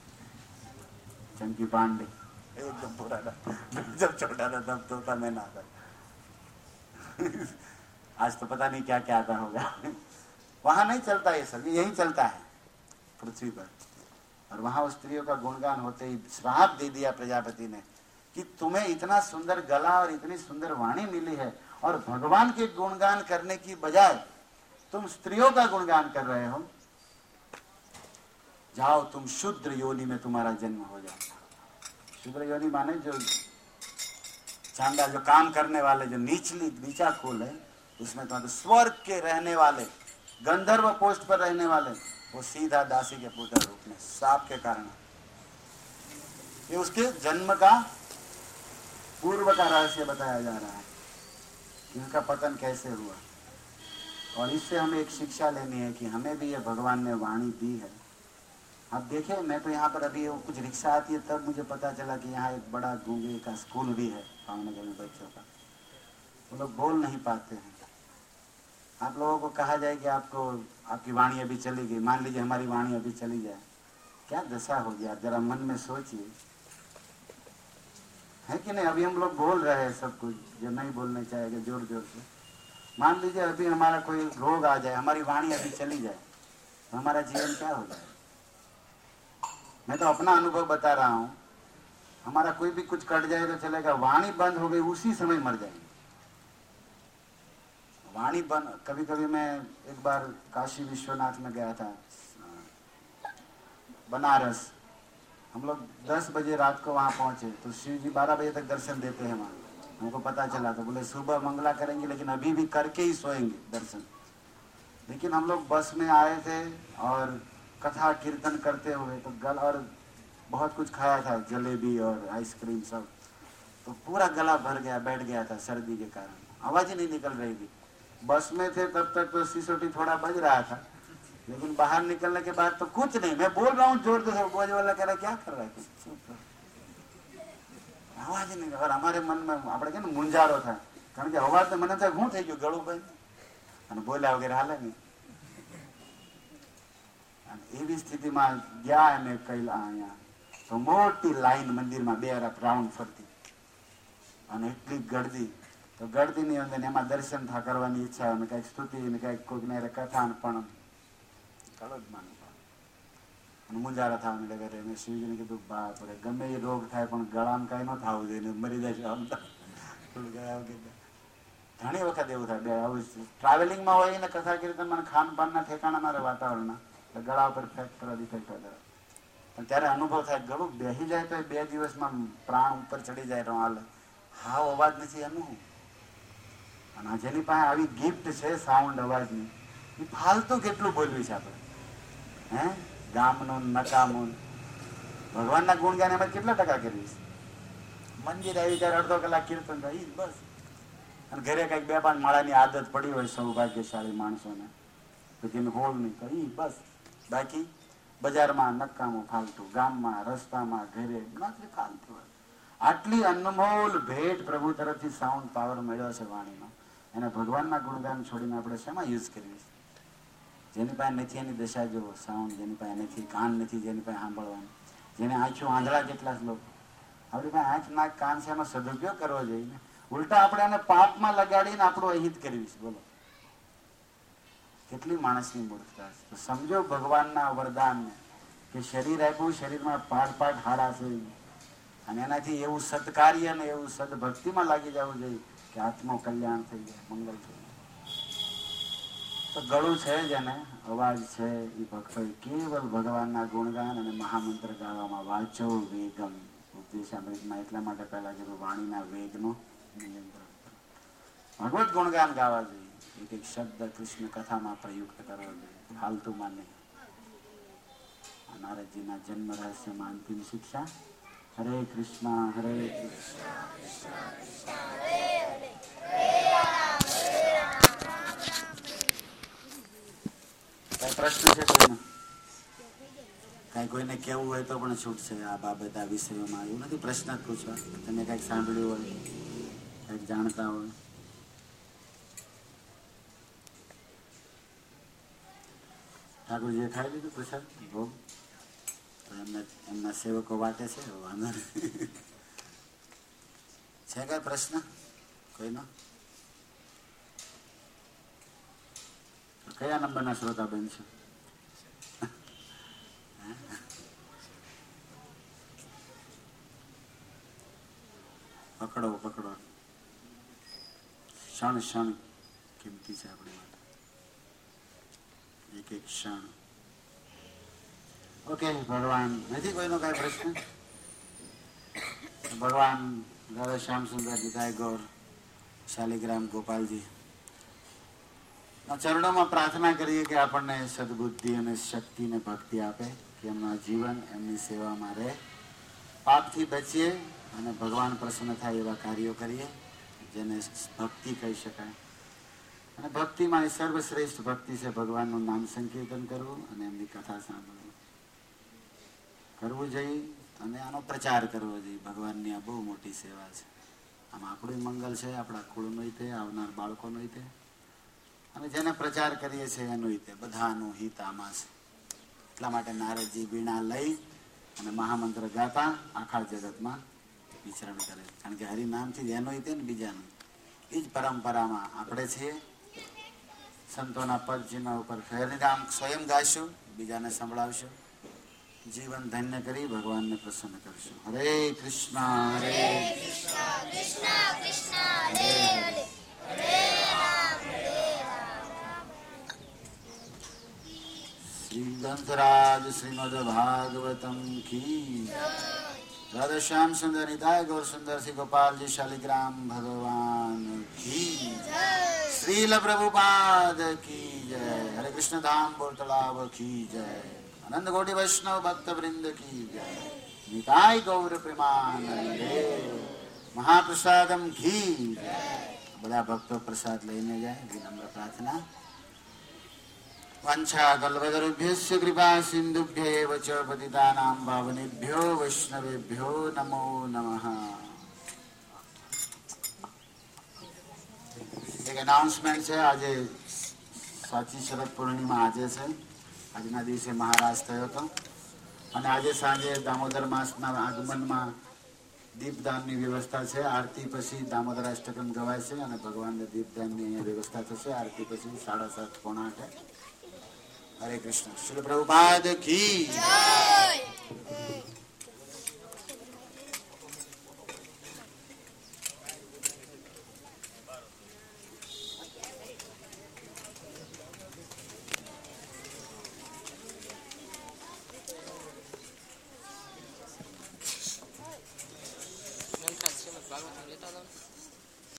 चंकी पांडे एकदम पुराना, जब छोटा था तब तोता मैं ना था आज तो पता नहीं क्या क्या आता होगा वहां नहीं चलता ये सब, यही चलता है पृथ्वी पर। और वहां उस स्त्रियों का गुणगान होते ही श्राप दे दिया प्रजापति ने कि तुम्हें इतना सुंदर गला और इतनी सुंदर वाणी मिली है और भगवान के गुणगान करने की बजाय तुम स्त्रियों का गुणगान कर रहे हो, जाओ तुम शूद्र योनि में तुम्हारा जन्म हो जाए। शूद्र योनि माने जो चांदा, जो काम करने वाले, जो नीचा कुल है, उसमें तुम्हारे स्वर्ग के रहने वाले, गंधर्व पोस्ट पर रहने वाले, वो सीधा दासी के पुत्र रूप में साप के कारण। ये उसके जन्म का पूर्व का रहस्य बताया जा रहा है कि उसका पतन कैसे हुआ। और इससे हमें एक शिक्षा लेनी है कि हमें भी ये भगवान ने वाणी दी है। आप देखिए, मैं तो यहाँ पर अभी कुछ रिक्शा आती है तब मुझे पता चला कि यहाँ एक बड़ा गूंगे का स्कूल भी है भावनगर में बच्चों का। वो लोग बोल नहीं पाते हैं। आप लोगों को कहा जाए कि आपको आपकी वाणी अभी चली गई, मान लीजिए हमारी वाणी अभी चली जाए, क्या दशा होगी? आप जरा मन में सोचिए, है कि नहीं? अभी हम लोग बोल रहे हैं सब कुछ जो नहीं बोलने चाहेंगे जोर जोर से। मान लीजिए अभी हमारा कोई रोग आ जाए, हमारी वाणी अभी चली जाए, तो हमारा जीवन क्या हो जाए? मैं तो अपना अनुभव बता रहा हूँ। हमारा कोई भी कुछ कट जाए तो चलेगा, वाणी बंद हो गई उसी समय मर जाएंगे। वाणी बंद, कभी कभी मैं एक बार काशी विश्वनाथ में गया था, बनारस। हम लोग 10 बजे रात को वहाँ पहुंचे तो शिव जी 12 बजे तक दर्शन देते हैं वहाँ। हमको पता चला तो बोले सुबह मंगला करेंगे, लेकिन अभी भी करके ही सोएंगे दर्शन। लेकिन हम लोग बस में आए थे और कथा कीर्तन करते हुए तो गला, और बहुत कुछ खाया था, जलेबी और आइसक्रीम सब, तो पूरा गला भर गया, बैठ गया था सर्दी के कारण, आवाज ही नहीं निकल रही थी। बस में थे तब तक तो सिसोटी थोड़ा बज रहा था, लेकिन बाहर निकलने के बाद तो कुछ नहीं। मैं बोल रहा हूँ जोर से, बोझ वाला कह रहा क्या कर रहा है, चुप, आवाज नहीं। और हमारे मन में આપણે કે મુંજારો થાય, કારણ કે અવાજ મને થાય શું થઈ ગયું ગળું ભાઈ, અને બોલ્યા વગેરે હાલે નહીં। એવી સ્થિતિમાં ગયા અમે કઈલા અહીંયા તો મોટી લાઈન મંદિરમાં 2 રાઉન્ડ ફરતી અને એટલી ગળદી, તો ગળદીની અંદર એમાં દર્શન થા કરવાની ઈચ્છા, અને કંઈક સ્તુતિ ને કંઈક કોઈકને કથા પણ કળો જ માનું અને મુંજારા થવા માંડે કરે। મેં શિવજીને કીધું બાપ રે, ગમે એ રોગ થાય પણ ગળામાં કાંઈ ન થવું જોઈએ, મરી જાય આમ તો ગયા વગર। ઘણી વખત એવું થાય, આવું ટ્રાવેલિંગમાં હોય ને કથા કીર્તનમાં ખાનપાનના ઠેકાણા ના રહે વાતાવરણના, તો ગળા ઉપર ફેક્ટ ઇફેક્ટ વધારે, પણ ત્યારે અનુભવ થાય ગળું બેસી જાય તો 2 દિવસમાં પ્રાણ ઉપર ચડી જાય તો હાલે, હાવ અવાજ નથી એનું। અને જેની પાસે આવી ગિફ્ટ છે સાઉન્ડ અવાજની, એ ફાલતુ કેટલું બોલવી છે આપણે, હે ગામનું નકામું। ભગવાનના ગુણગાન એમાં કેટલા ટકા કરવી છે? મંદિર આવી ત્યારે અડધો કલાક કીર્તન થાય બસ, અને ઘરે કંઈક 2-5 માળાની આદત પડી હોય સૌભાગ્યશાળી માણસોને, તો તેને હોલ નહીં તો એ બસ, બાકી બજારમાં નકામું ફાલતું, ગામમાં રસ્તામાં ઘરે નથી ફાલતું હોય। આટલી અનમોલ ભેટ પ્રભુ તરફથી સાઉન્ડ પાવર મળ્યો છે વાણીનો, એને ભગવાનના ગુણગાન છોડીને આપણે શેમાં યુઝ કરવી છે? જેની પાસે નથી એની દશા જુઓ, સાઉન્ડ જેની પાસે નથી, કાન નથી જેની પાસે સાંભળવાનું, જેને આંખો આંધળા કેટલા લોકો, આપણી પાસે આંખ નાક કાન છે, એનો સદુપયોગ કરવો જોઈએ। ઉલટા આપણે એને પાપમાં લગાડીને આપણું અહિત કરવી છે, બોલો કેટલી માણસની મૂર્ખતા છે। તો સમજો ભગવાનના વરદાનને કે શરીર આપ્યું, શરીરમાં પાડ હાડા છે, અને એનાથી એવું સત્કાર્ય ને એવું સદભક્તિમાં લાગી જવું જોઈએ કે આત્મા કલ્યાણ થઈ જાય, મંગલ થઈ જાય। તો ગળું છે જેને અવાજ છે એ ભક્તો કેવલ ભગવાનના ગુણગાન અને મહામંત્ર ગાવામાં વાંચો વેગમ ઉપદેશામૃતમાં એટલા માટે પહેલા કીધું વાણીના વેગનો નિયંત્રણ, ભગવત ગુણગાન ગાવા જોઈએ, એક એક શબ્દ કૃષ્ણ કથામાં પ્રયુક્ત કરવો જોઈએ, ફાલતુમાં નહીં। નારદજીના જન્મ રહસ્યમાં અંતિમ શિક્ષા, હરે કૃષ્ણ હરે કઈ પ્રશ્ન છે કોઈને? કઈ કોઈને કેવું હોય તો પણ છૂટ છે આ બાબત, આ વિષયોમાં એવું નથી પ્રશ્ન જ પૂછવા, તમે કઈક સાંભળ્યું હોય, કઈક જાણતા હોય। ઠાકોરજીએ ખાઈ લીધું પ્રસાદ ભોગ, તો એમના સેવકો વાટે છે, વાંધો નહીં। છે કઈ પ્રશ્ન કોઈનો? કયા નંબરના શ્રોતા બેન છે? પકડો પકડો, ક્ષણ ક્ષણ કિંમતી છે આપણી માટે, એક એક ક્ષણ. ઓકે ભગવાન, નથી કોઈનો કઈ પ્રશ્ન? ભગવાન દાદા શ્યામ સુંદર નિતાય ગૌર શાલિગ્રામ ગોપાલજી ચરણોમાં પ્રાર્થના કરીએ કે આપણને સદબુદ્ધિ અને શક્તિ ને ભક્તિ આપે, કે એમના જીવન એમની સેવામાં રહે, પાપથી બચીએ અને ભગવાન પ્રસન્ન થાય એવા કાર્યો કરીએ જેને ભક્તિ કહી શકાય. અને ભક્તિમાં એ સર્વશ્રેષ્ઠ ભક્તિ છે ભગવાનનું નામ સંકીર્તન કરવું અને એમની કથા સાંભળવું કરવું જોઈએ, અને આનો પ્રચાર કરવો જોઈએ. ભગવાનની આ બહુ મોટી સેવા છે. આમાં આપણું મંગલ છે, આપણા કુળનું હિતે, આવનાર બાળકોનું હિતે, અને જેને પ્રચાર કરીએ છીએ એનું હિતે, બધાનું હિત આમાં છે. એટલા માટે નારદજી વીણા લઈ અને મહામંત્ર ગાતા આખા જગતમાં વિચરણ કરે, કારણ કે હરિનામથી જ એનું હિતે ને બીજાનું. એ જ પરંપરામાં આપણે છીએ. સંતોના પદ ચિહ્ન ઉપર હરિનામ સ્વયં ગાશું, બીજાને સંભળાવશું, જીવન ધન્ય કરી ભગવાનને પ્રસન્ન કરશું. હરે કૃષ્ણ હરે કૃષ્ણ કૃષ્ણ કૃષ્ણ હરે હરે હરે રામ હરે રામ. શ્રી ગ્રંથરાજ શ્રીમદ ભાગવતમ કી, રાધા શ્યામ સુંદર નિતાય ગૌર સુંદર શ્રી ગોપાલજી શાલિગ્રામ ભગવાન કી, શ્રીલ પ્રભુપાદ કી જય, હરે કૃષ્ણ ધામ બોર તળાવ કી જય, આનંદ કોટી વૈષ્ણવ ભક્ત વૃંદ કી જય, નિતાય ગૌર પ્રેમાનંદે, મહાપ્રસાદમ ઘી. બધા ભક્તો પ્રસાદ લઈને જાય, વિનમ્ર પ્રાર્થના. વંછા કલ્પતરુભ્યસ્ય કૃપા સિંધુભ્યૈવ ચ પતિતાનાં પાવનેભ્યો વૈષ્ણવેભ્યો નમો નમઃ. એક એનાઉન્સમેન્ટ છે. આજે સાચી શરદ પૂર્ણિમા આજે છે. આજના દિવસે મહારાજ થયો હતો, અને આજે સાંજે દામોદર માસના આગમનમાં દીપદાનની વ્યવસ્થા છે. આરતી પછી દામોદર અષ્ટકમ ગવાય છે અને ભગવાનને દીપદાનની અહીંયા વ્યવસ્થા થશે. આરતી પછી 7:30 પોણા 8. હરે કૃષ્ણ. શ્રી પ્રભુપાદ કી.